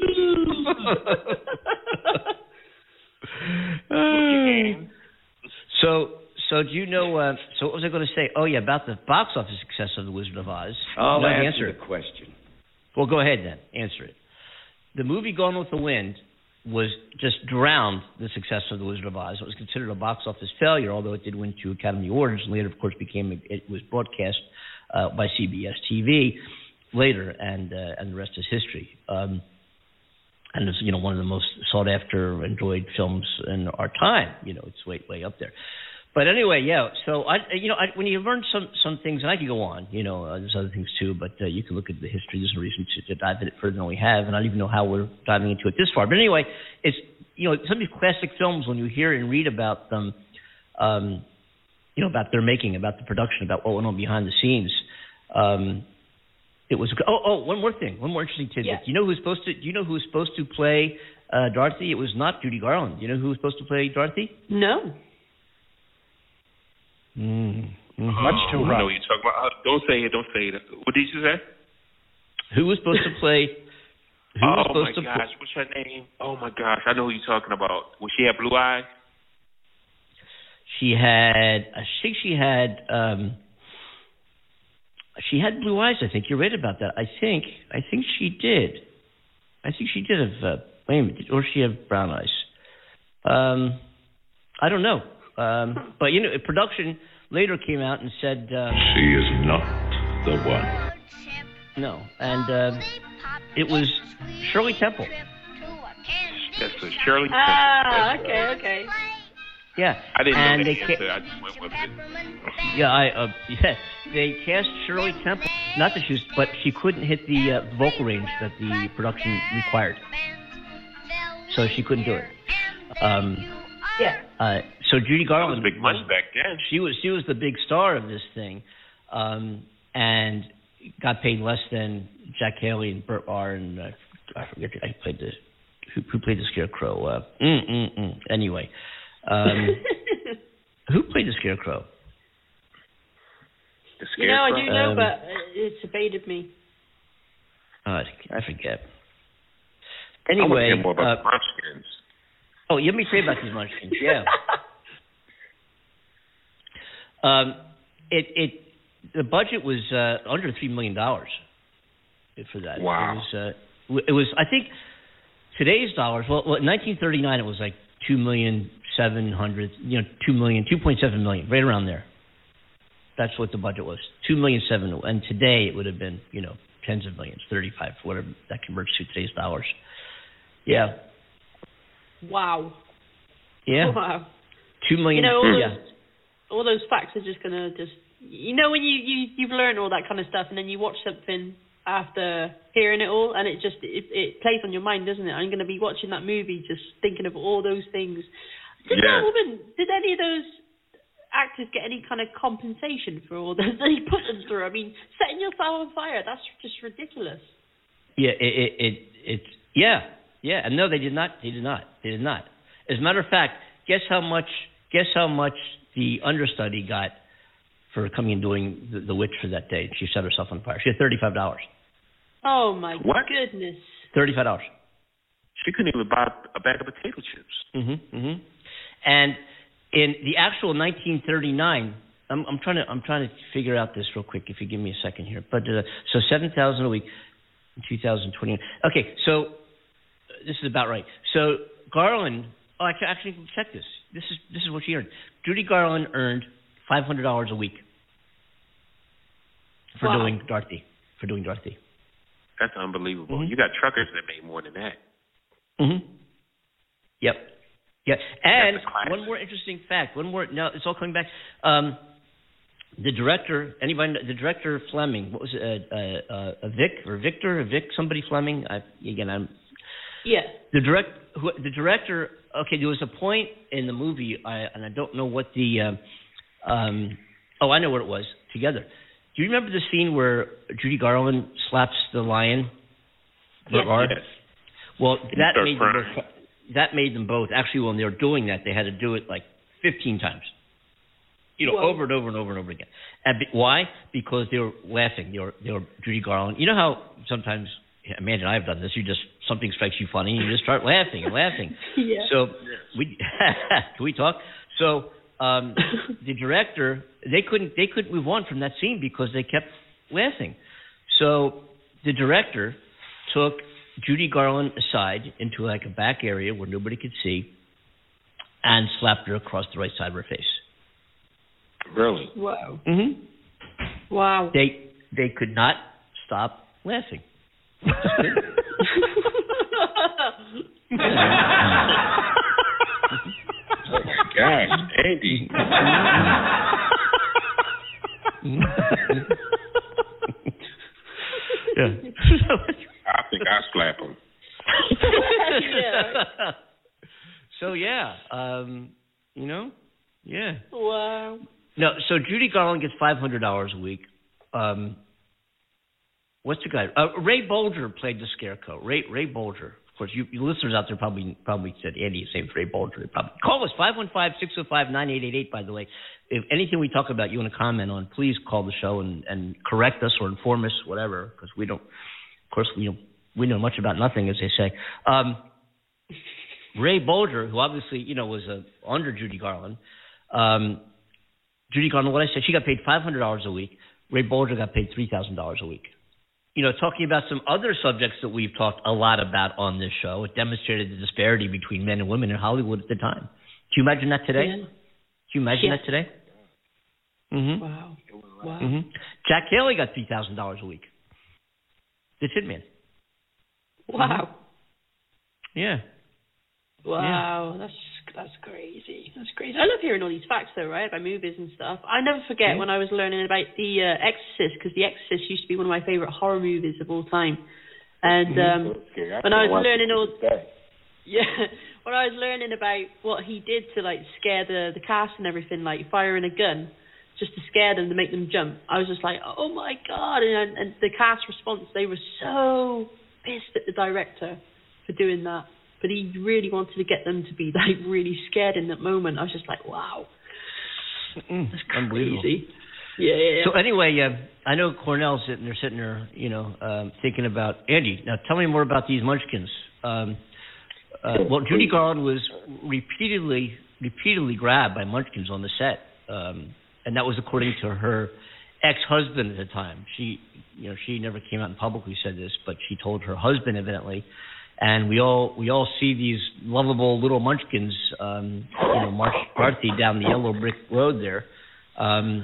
[SPEAKER 1] So do you know? So what was I going to say? Oh yeah, about the box office success of The Wizard of Oz.
[SPEAKER 12] I'll answer the question.
[SPEAKER 1] Well, go ahead then. Answer it. The movie Gone with the Wind was just drowned the success of The Wizard of Oz. It was considered a box office failure, although it did win 2 Academy Awards, and later, of course, it was broadcast by CBS TV later, and the rest is history. And it's one of the most sought after, enjoyed films in our time. It's way up there. But anyway, yeah. So when you learn some things, and I could go on. There's other things too, but you can look at the history. There's no reason to dive into it further than we have, and I don't even know how we're diving into it this far. But anyway, it's some of these classic films, when you hear and read about them, about their making, about the production, about what went on behind the scenes, It was. One more thing. One more interesting tidbit.
[SPEAKER 2] Yeah.
[SPEAKER 1] Do you know who's supposed to play Dorothy? It was not Judy Garland. Do you know who was supposed to play Dorothy?
[SPEAKER 2] No.
[SPEAKER 12] Much too
[SPEAKER 3] I
[SPEAKER 12] rough.
[SPEAKER 3] know what you're talking about. Don't say it. What did you say?
[SPEAKER 1] Who was supposed to play?
[SPEAKER 3] Oh my gosh, what's her name? Oh my gosh, I know who you're talking about. Was she had blue eyes?
[SPEAKER 1] She had. I think she had. She had blue eyes. I think you're right about that. I think she did. I think she did have. Wait a minute, or she had brown eyes. I don't know. But production later came out and said
[SPEAKER 4] She is not the one.
[SPEAKER 1] No, and it was Shirley Temple.
[SPEAKER 3] Yes, so Shirley Temple.
[SPEAKER 2] Ah, okay.
[SPEAKER 1] Yeah,
[SPEAKER 3] I didn't know
[SPEAKER 1] and
[SPEAKER 3] the answer. I just went with it.
[SPEAKER 1] Yeah, they cast Shirley Temple. Not that but she couldn't hit the vocal range that the production required, so she couldn't do it. So Judy Garland
[SPEAKER 3] was big money back then.
[SPEAKER 1] She was the big star of this thing, and got paid less than Jack Haley and Burt Reisner and I forget who played the Scarecrow. Anyway, who played the Scarecrow?
[SPEAKER 3] The Scarecrow.
[SPEAKER 2] I do know, but it's evaded me.
[SPEAKER 1] I forget.
[SPEAKER 3] I want to
[SPEAKER 1] Anyway,
[SPEAKER 3] hear more about the Munchkins.
[SPEAKER 1] Oh, let me say about these Munchkins. Yeah. The budget was under $3 million for that.
[SPEAKER 3] Wow.
[SPEAKER 1] It was I think today's dollars. Well, in 1939 it was like $2.7 million, $2.7 million, right around there. That's what the budget was, $2.7 million, and today it would have been tens of millions, 35, whatever that converts to today's dollars. Yeah.
[SPEAKER 2] Wow.
[SPEAKER 1] Yeah.
[SPEAKER 2] Wow.
[SPEAKER 1] $2 million.
[SPEAKER 2] All those facts are just gonna when you've learned all that kind of stuff and then you watch something after hearing it all and it plays on your mind, doesn't it? I'm gonna be watching that movie just thinking of all those things. Did any of those actors get any kind of compensation for all that they put them through? I mean, setting yourself on fire, that's just ridiculous.
[SPEAKER 1] Yeah, Yeah, and no, they did not. As a matter of fact, guess how much the understudy got for coming and doing the witch for that day? She set herself on fire. She had $35.
[SPEAKER 2] Oh my goodness.
[SPEAKER 1] $35.
[SPEAKER 3] She couldn't even buy a bag of potato chips.
[SPEAKER 1] And in the actual 1939, I'm trying to figure out this real quick. If you give me a second here, but so $7,000 a week in 2020. Okay, so. This is about right. So Garland, I can actually check this. This is what she earned. Judy Garland earned $500 a week for doing Dorothy.
[SPEAKER 3] That's unbelievable. You got truckers that make more than that.
[SPEAKER 1] Yep. Yeah. And one more interesting fact. Now it's all coming back. The director Fleming. What was it? Vic? Somebody Fleming.
[SPEAKER 2] Yeah.
[SPEAKER 1] The director. Okay, there was a point in the movie, and I don't know what the. I know what it was. Together. Do you remember the scene where Judy Garland slaps the lion?
[SPEAKER 3] Yes.
[SPEAKER 1] Well, that made them both. Actually, when they were doing that, they had to do it like 15 times. Over and over and over and over again. And why? Because they were laughing. They were Judy Garland. You know how sometimes. Imagine I've done this. Something strikes you funny, and you just start laughing and laughing.
[SPEAKER 2] Yeah.
[SPEAKER 1] So can we talk? So the director, they couldn't move on from that scene because they kept laughing. So the director took Judy Garland aside into like a back area where nobody could see, and slapped her across the right side of her face.
[SPEAKER 3] Really?
[SPEAKER 2] Wow.
[SPEAKER 1] Wow. They could not stop laughing.
[SPEAKER 3] Oh my gosh, Andy.
[SPEAKER 1] Yeah.
[SPEAKER 3] I think I slap him.
[SPEAKER 1] So yeah.
[SPEAKER 2] Wow.
[SPEAKER 1] No, so Judy Garland gets $500 a week. what's the guy? Ray Bolger played the Scarecrow. Ray Bolger. Of course, you listeners out there probably said, Andy, same for Ray Bolger. Call us, 515-605-9888, by the way. If anything we talk about you want to comment on, please call the show and correct us or inform us, whatever, because we don't know much about nothing, as they say. Ray Bolger, who obviously, was under Judy Garland. Judy Garland, what I said, she got paid $500 a week. Ray Bolger got paid $3,000 a week. Talking about some other subjects that we've talked a lot about on this show, it demonstrated the disparity between men and women in Hollywood at the time. Can you imagine that today?
[SPEAKER 2] Yeah.
[SPEAKER 1] Can you imagine that today? Mm-hmm.
[SPEAKER 2] Wow.
[SPEAKER 1] Mm-hmm. Jack Haley got $3,000 a week. The Tin Man.
[SPEAKER 2] Wow.
[SPEAKER 1] Mm-hmm. Yeah.
[SPEAKER 2] Wow,
[SPEAKER 1] yeah.
[SPEAKER 2] That's crazy. That's crazy. I love hearing all these facts, though, right, about movies and stuff. I never forget when I was learning about The Exorcist, because The Exorcist used to be one of my favorite horror movies of all time. And when I was learning when I was learning about what he did to scare the cast and everything, like firing a gun just to scare them, to make them jump, I was just like, oh my God! And the cast response, they were so pissed at the director for doing that. But he really wanted to get them to be really scared in that moment. I was just like, wow. That's crazy. Yeah.
[SPEAKER 1] So anyway, I know Cornell's sitting there, thinking about Andy. Now tell me more about these Munchkins. Well, Judy Garland was repeatedly grabbed by Munchkins on the set, and that was according to her ex-husband at the time. She never came out and publicly said this, but she told her husband evidently. And we all see these lovable little Munchkins, march Dorothy down the yellow brick road there, and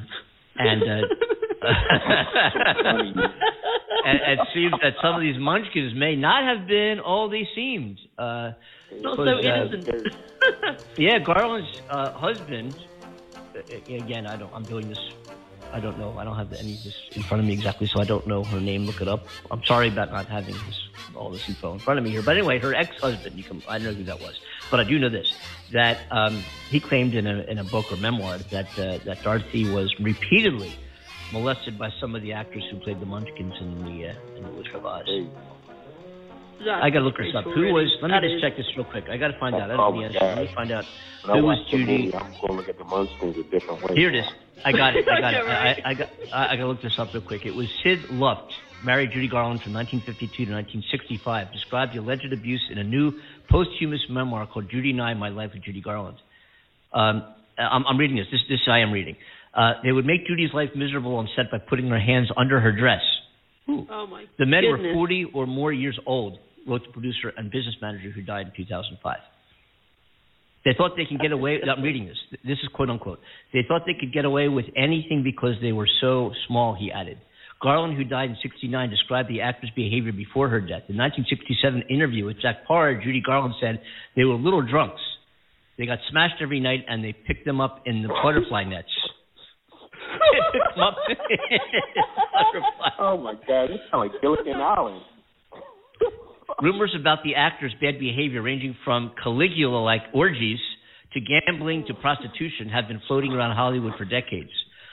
[SPEAKER 1] it seems that some of these Munchkins may not have been all they seemed.
[SPEAKER 2] Not so innocent.
[SPEAKER 1] Yeah, Garland's husband. Again, I'm doing this. I don't know. I don't have any of this in front of me exactly, so I don't know her name. Look it up. I'm sorry about not having all this info in front of me here. But anyway, her ex-husband, I don't know who that was, but I do know this, that he claimed in a book or memoir that Dorothy was repeatedly molested by some of the actors who played the Munchkins in the Wizard of Oz. I got to look this up. Who was? Let me just check this real quick. I got to find out. I don't know the answer. Let me find out. Who was Judy?
[SPEAKER 3] I'm going to look at the Munchkins a different way.
[SPEAKER 1] Here it is. I got it. I got to look this up real quick. It was Sid Luft, married Judy Garland from 1952 to 1965, described the alleged abuse in a new posthumous memoir called Judy and I, My Life with Judy Garland. I'm reading this. This I am reading. They would make Judy's life miserable on set by putting their hands under her dress.
[SPEAKER 2] Ooh. Oh my
[SPEAKER 1] The men
[SPEAKER 2] goodness.
[SPEAKER 1] were 40 or more years old, wrote the producer and business manager who died in 2005. They thought they could get away, I'm reading this. This is quote unquote. They thought they could get away with anything because they were so small, he added. Garland, who died in 1969, described the actor's behavior before her death. In 1967 interview with Jack Parr, Judy Garland said they were little drunks. They got smashed every night and they picked them up in the butterfly nets. They picked them up in butterfly.
[SPEAKER 3] Oh my God, this sounds like Gilligan Island.
[SPEAKER 1] Rumors about the actor's bad behavior, ranging from Caligula-like orgies to gambling to prostitution, have been floating around Hollywood for decades.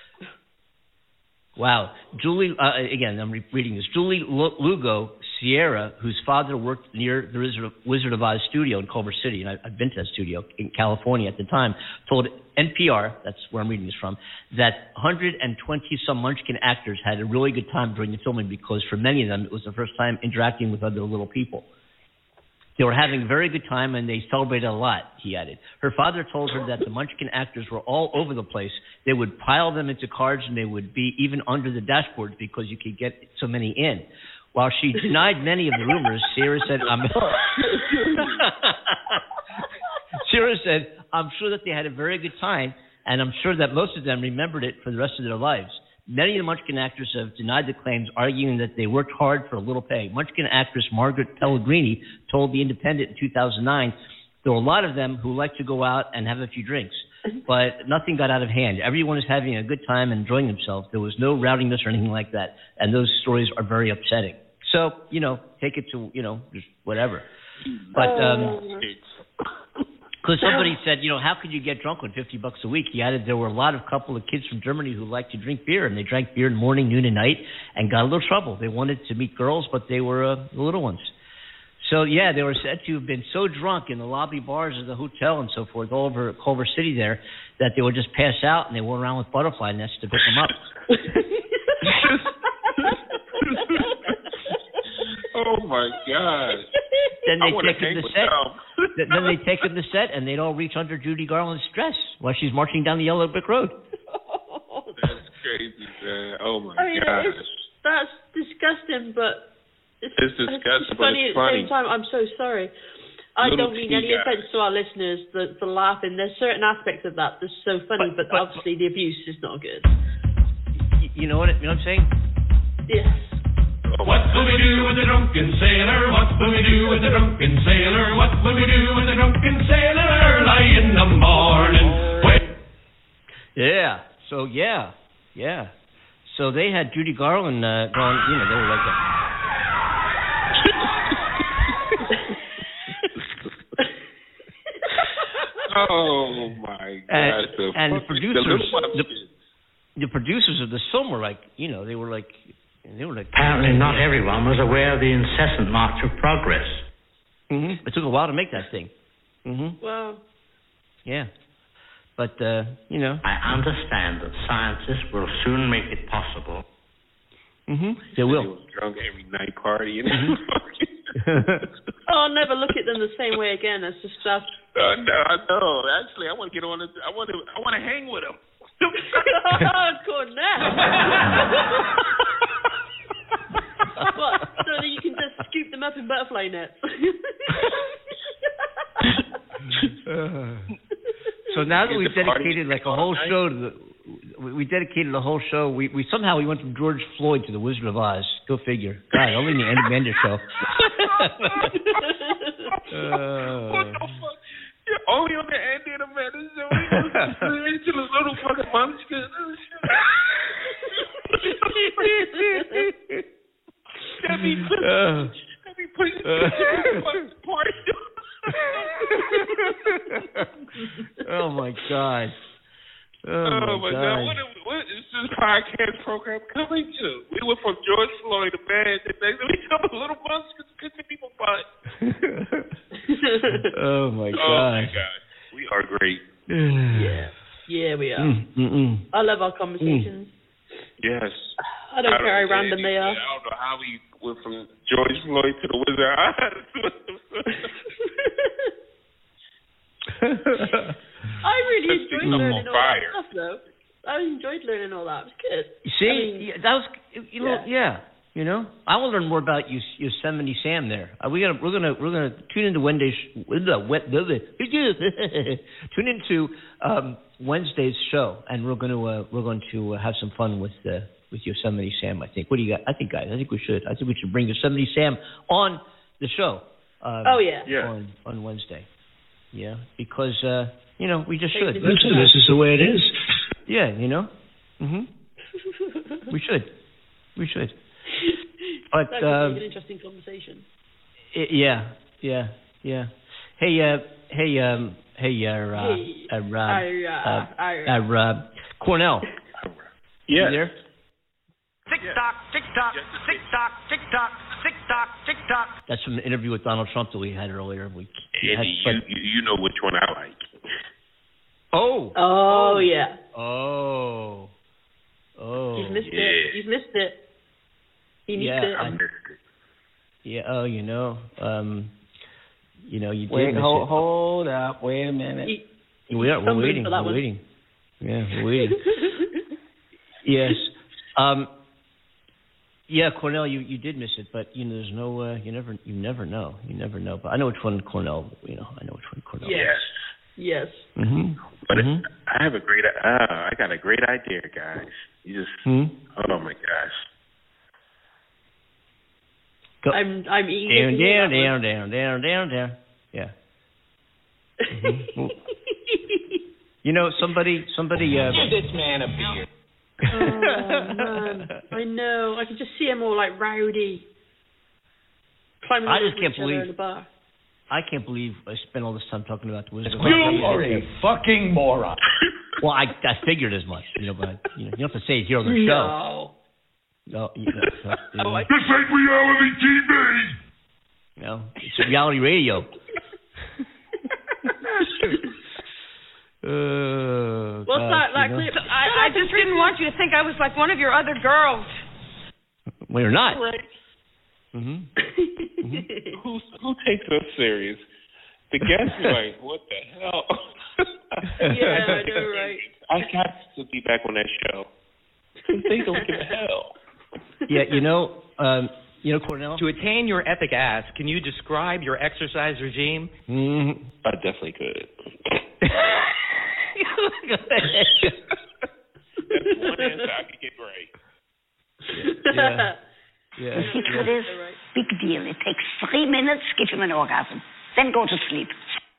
[SPEAKER 1] Wow. Julie, again, I'm reading this. Julie Lugo Sierra, whose father worked near the Wizard of Oz studio in Culver City, and I've been to that studio in California at the time, told NPR, that's where I'm reading this from, that 120-some Munchkin actors had a really good time during the filming because for many of them it was the first time interacting with other little people. They were having a very good time and they celebrated a lot, he added. Her father told her that the Munchkin actors were all over the place. They would pile them into cars and they would be even under the dashboards because you could get so many in. While she denied many of the rumors, Sierra said, I'm sure that they had a very good time, and I'm sure that most of them remembered it for the rest of their lives. Many of the Munchkin actors have denied the claims, arguing that they worked hard for a little pay. Munchkin actress Margaret Pellegrini told The Independent in 2009 there were a lot of them who liked to go out and have a few drinks, but nothing got out of hand. Everyone was having a good time and enjoying themselves. There was no rowdiness or anything like that, and those stories are very upsetting. So, take it to, just whatever. But Because somebody said, how could you get drunk on $50 a week? He added there were a couple of kids from Germany who liked to drink beer, and they drank beer in the morning, noon, and night, and got a little trouble. They wanted to meet girls, but they were the little ones. So, yeah, they were said to have been so drunk in the lobby bars of the hotel and so forth, all over Culver City there, that they would just pass out, and they went around with butterfly nets to pick them up.
[SPEAKER 3] Oh, my God.
[SPEAKER 1] Then they take him to set. Then they take him to set, and they'd all reach under Judy Garland's dress while she's marching down the yellow brick road.
[SPEAKER 3] That's crazy, man. Oh my gosh.
[SPEAKER 2] That's disgusting, but
[SPEAKER 3] it's disgusting,
[SPEAKER 2] but
[SPEAKER 3] it's
[SPEAKER 2] funny. At the same time, I'm so sorry. I don't mean any offense to our listeners for laughing. There's certain aspects of that that's so funny, but obviously the abuse is not good.
[SPEAKER 1] You know what I'm saying?
[SPEAKER 2] Yes.
[SPEAKER 6] What will we do with the drunken sailor? What will we do with the drunken sailor? What will we do with the drunken sailor early in the morning?
[SPEAKER 1] Yeah. So So they had Judy Garland going. They were like that.
[SPEAKER 3] Oh my God!
[SPEAKER 1] And the producers of the film were like, they were like.
[SPEAKER 5] Apparently not everyone was aware of the incessant march of progress.
[SPEAKER 1] Mm-hmm. It took a while to make that thing. Mm-hmm.
[SPEAKER 2] Wow.
[SPEAKER 1] Yeah. But, I
[SPEAKER 5] understand that scientists will soon make it possible.
[SPEAKER 1] Mm-hmm. They will.
[SPEAKER 3] They was drunk every night party.
[SPEAKER 2] I'll never look at them the same way again. That's just stuff.
[SPEAKER 3] No, I know. Actually, I want to get on. I want to hang with them.
[SPEAKER 2] Cornell. What? So that you can just scoop them up in butterfly nets.
[SPEAKER 1] So now that we've dedicated like a whole show to we dedicated a whole show. We somehow went from George Floyd to the Wizard of Oz. Go figure. God, only the Andy Amanda show.
[SPEAKER 3] What the fuck? You're only on the Andy and Amanda show. Into the little fucking munchkin. That be putting party.
[SPEAKER 1] Oh my God.
[SPEAKER 3] Oh my God. What is this podcast program coming to? We went from George Floyd to band, and next we come a little munchkins kissing people's butt.
[SPEAKER 1] Oh my God.
[SPEAKER 3] Oh my God. We are great.
[SPEAKER 2] Yeah, we are. I love our conversations.
[SPEAKER 3] Yes.
[SPEAKER 2] I don't care how random they are.
[SPEAKER 3] I don't know how we went from George Floyd to the Wizard of Oz.
[SPEAKER 2] I really enjoyed learning all that stuff, though. I enjoyed learning all that. It was good.
[SPEAKER 1] You see, that was, I want to learn more about Yosemite Sam there. We're gonna tune into Wednesday's show, and we're going to have some fun with Yosemite Sam. I think. What do you got? I think, guys. I think we should bring Yosemite Sam on the show. On Wednesday. Yeah, because we just should.
[SPEAKER 13] This is the way it is.
[SPEAKER 1] Yeah, We should. But
[SPEAKER 2] that could be an interesting conversation.
[SPEAKER 1] Yeah. Cornell.
[SPEAKER 3] Yeah.
[SPEAKER 1] You there?
[SPEAKER 6] Tick tock, tick tock, tick tock, tick tock, tick tock, tick tock.
[SPEAKER 1] That's from the interview with Donald Trump that we had earlier.
[SPEAKER 3] Andy, you know which one I like.
[SPEAKER 2] Oh yeah.
[SPEAKER 1] Oh.
[SPEAKER 2] You've missed it. You've missed it. He missed it.
[SPEAKER 3] I missed it.
[SPEAKER 1] Yeah. Oh, you did.
[SPEAKER 7] Wait,
[SPEAKER 1] miss
[SPEAKER 7] hold up. Wait a minute.
[SPEAKER 1] We're waiting. We're waiting. Yeah, we're waiting. Yes. Yeah, Cornell, you did miss it, but there's no you never know. But I know which one Cornell. I know which one Cornell.
[SPEAKER 2] Yes.
[SPEAKER 1] Mm-hmm.
[SPEAKER 3] But I have a great. I got a great idea, guys. You just. Oh my gosh.
[SPEAKER 1] Go.
[SPEAKER 2] I'm eager.
[SPEAKER 1] Down. Yeah. Somebody.
[SPEAKER 7] Give this man a beer.
[SPEAKER 2] Oh man, I know. I can just see them all like rowdy, climbing
[SPEAKER 1] I
[SPEAKER 2] over
[SPEAKER 1] just can't
[SPEAKER 2] each other
[SPEAKER 1] believe.
[SPEAKER 2] in the bar.
[SPEAKER 1] I can't believe I spent all this time talking about the Wizard of Oz.
[SPEAKER 12] You are a fucking moron.
[SPEAKER 1] Well, I figured as much, but you don't have to say it here on the show. No,
[SPEAKER 3] This ain't reality TV.
[SPEAKER 1] No, it's reality radio.
[SPEAKER 10] I just didn't want you to think I was like one of your other girls.
[SPEAKER 1] Well, you're not.
[SPEAKER 3] Right.
[SPEAKER 1] Mm-hmm.
[SPEAKER 3] Who takes us serious? The guests are like, what the hell?
[SPEAKER 2] Yeah, I know, right?
[SPEAKER 3] I got to be back on that show. They don't give a hell.
[SPEAKER 1] Yeah, Cornell.
[SPEAKER 20] To attain your epic ass, can you describe your exercise regime?
[SPEAKER 1] Mm-hmm.
[SPEAKER 3] I definitely could. That's one answer I could get right.
[SPEAKER 8] The secret is big deal. It takes 3 minutes, give him an orgasm. Then go to sleep.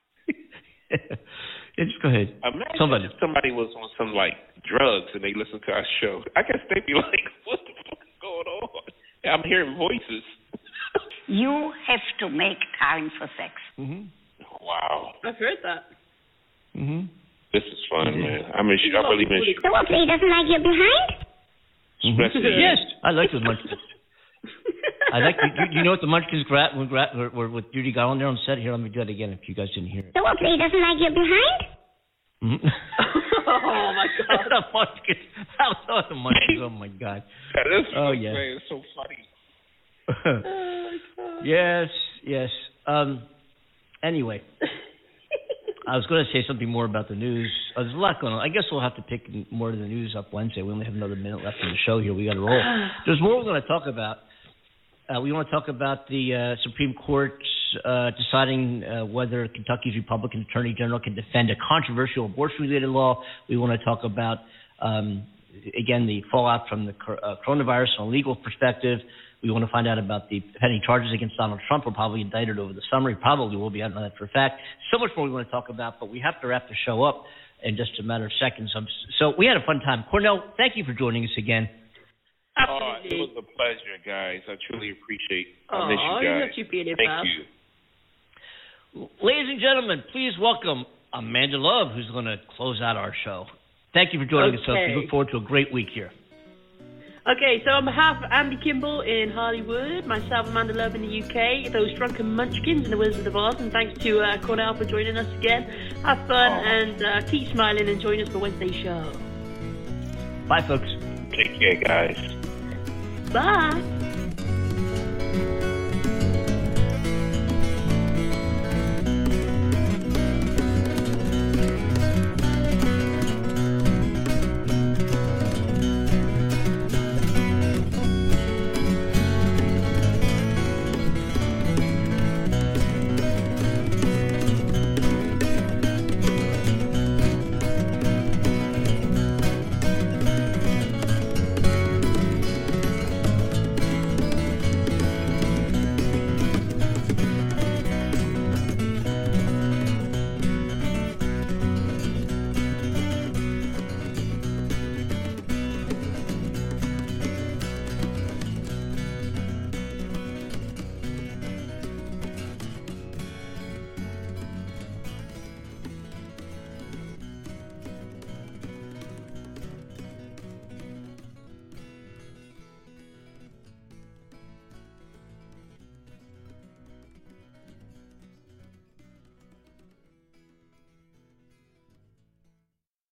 [SPEAKER 1] Just go ahead.
[SPEAKER 3] Imagine if somebody was on some, drugs and they listen to our show. I guess they'd be like, what the fuck is going on? I'm hearing voices.
[SPEAKER 8] You have to make time for sex.
[SPEAKER 1] Mm-hmm.
[SPEAKER 3] Wow.
[SPEAKER 2] I've heard that.
[SPEAKER 1] Mm-hmm.
[SPEAKER 3] This is fun, man. I really miss you.
[SPEAKER 8] So what, he doesn't like you behind?
[SPEAKER 1] Mm-hmm. Yes, I like those munchkins. I like. Do you know what the munchkins were with Judy Garland there on set? Here, let me do that again if you guys didn't hear it.
[SPEAKER 8] So what, he doesn't like you behind?
[SPEAKER 1] Mm-hmm.
[SPEAKER 2] Oh my God!
[SPEAKER 1] The munchkins. I saw the munchkins. Oh my God.
[SPEAKER 3] That is
[SPEAKER 1] yeah.
[SPEAKER 3] It's so funny.
[SPEAKER 2] Oh God.
[SPEAKER 1] Yes. Anyway, I was going to say something more about the news. There's a lot going on. I guess we'll have to pick more of the news up Wednesday. We only have another minute left in the show here. We got to roll. There's more we're going to talk about. We want to talk about the Supreme Court's deciding whether Kentucky's Republican Attorney General can defend a controversial abortion-related law. We want to talk about, again, the fallout from the coronavirus from a legal perspective. We want to find out about the pending charges against Donald Trump. We're probably indicted over the summer. He probably will be. I don't know that for a fact. So much more we want to talk about, but we have to wrap the show up in just a matter of seconds. So we had a fun time. Cornell, thank you for joining us again.
[SPEAKER 2] Absolutely.
[SPEAKER 3] It was a pleasure, guys. I truly appreciate it. I miss you guys. Thank you.
[SPEAKER 1] Ladies and gentlemen, please welcome Amanda Love, who's going to close out our show. Thank you for joining us, folks. We look forward to a great week here.
[SPEAKER 2] Okay, so on behalf of Andy Kimball in Hollywood, myself, Amanda Love in the UK, those drunken munchkins in the Wizard of Oz, and thanks to Cornell for joining us again. Have fun and keep smiling and join us for Wednesday's show.
[SPEAKER 1] Bye, folks.
[SPEAKER 3] Take care, guys.
[SPEAKER 2] Bye.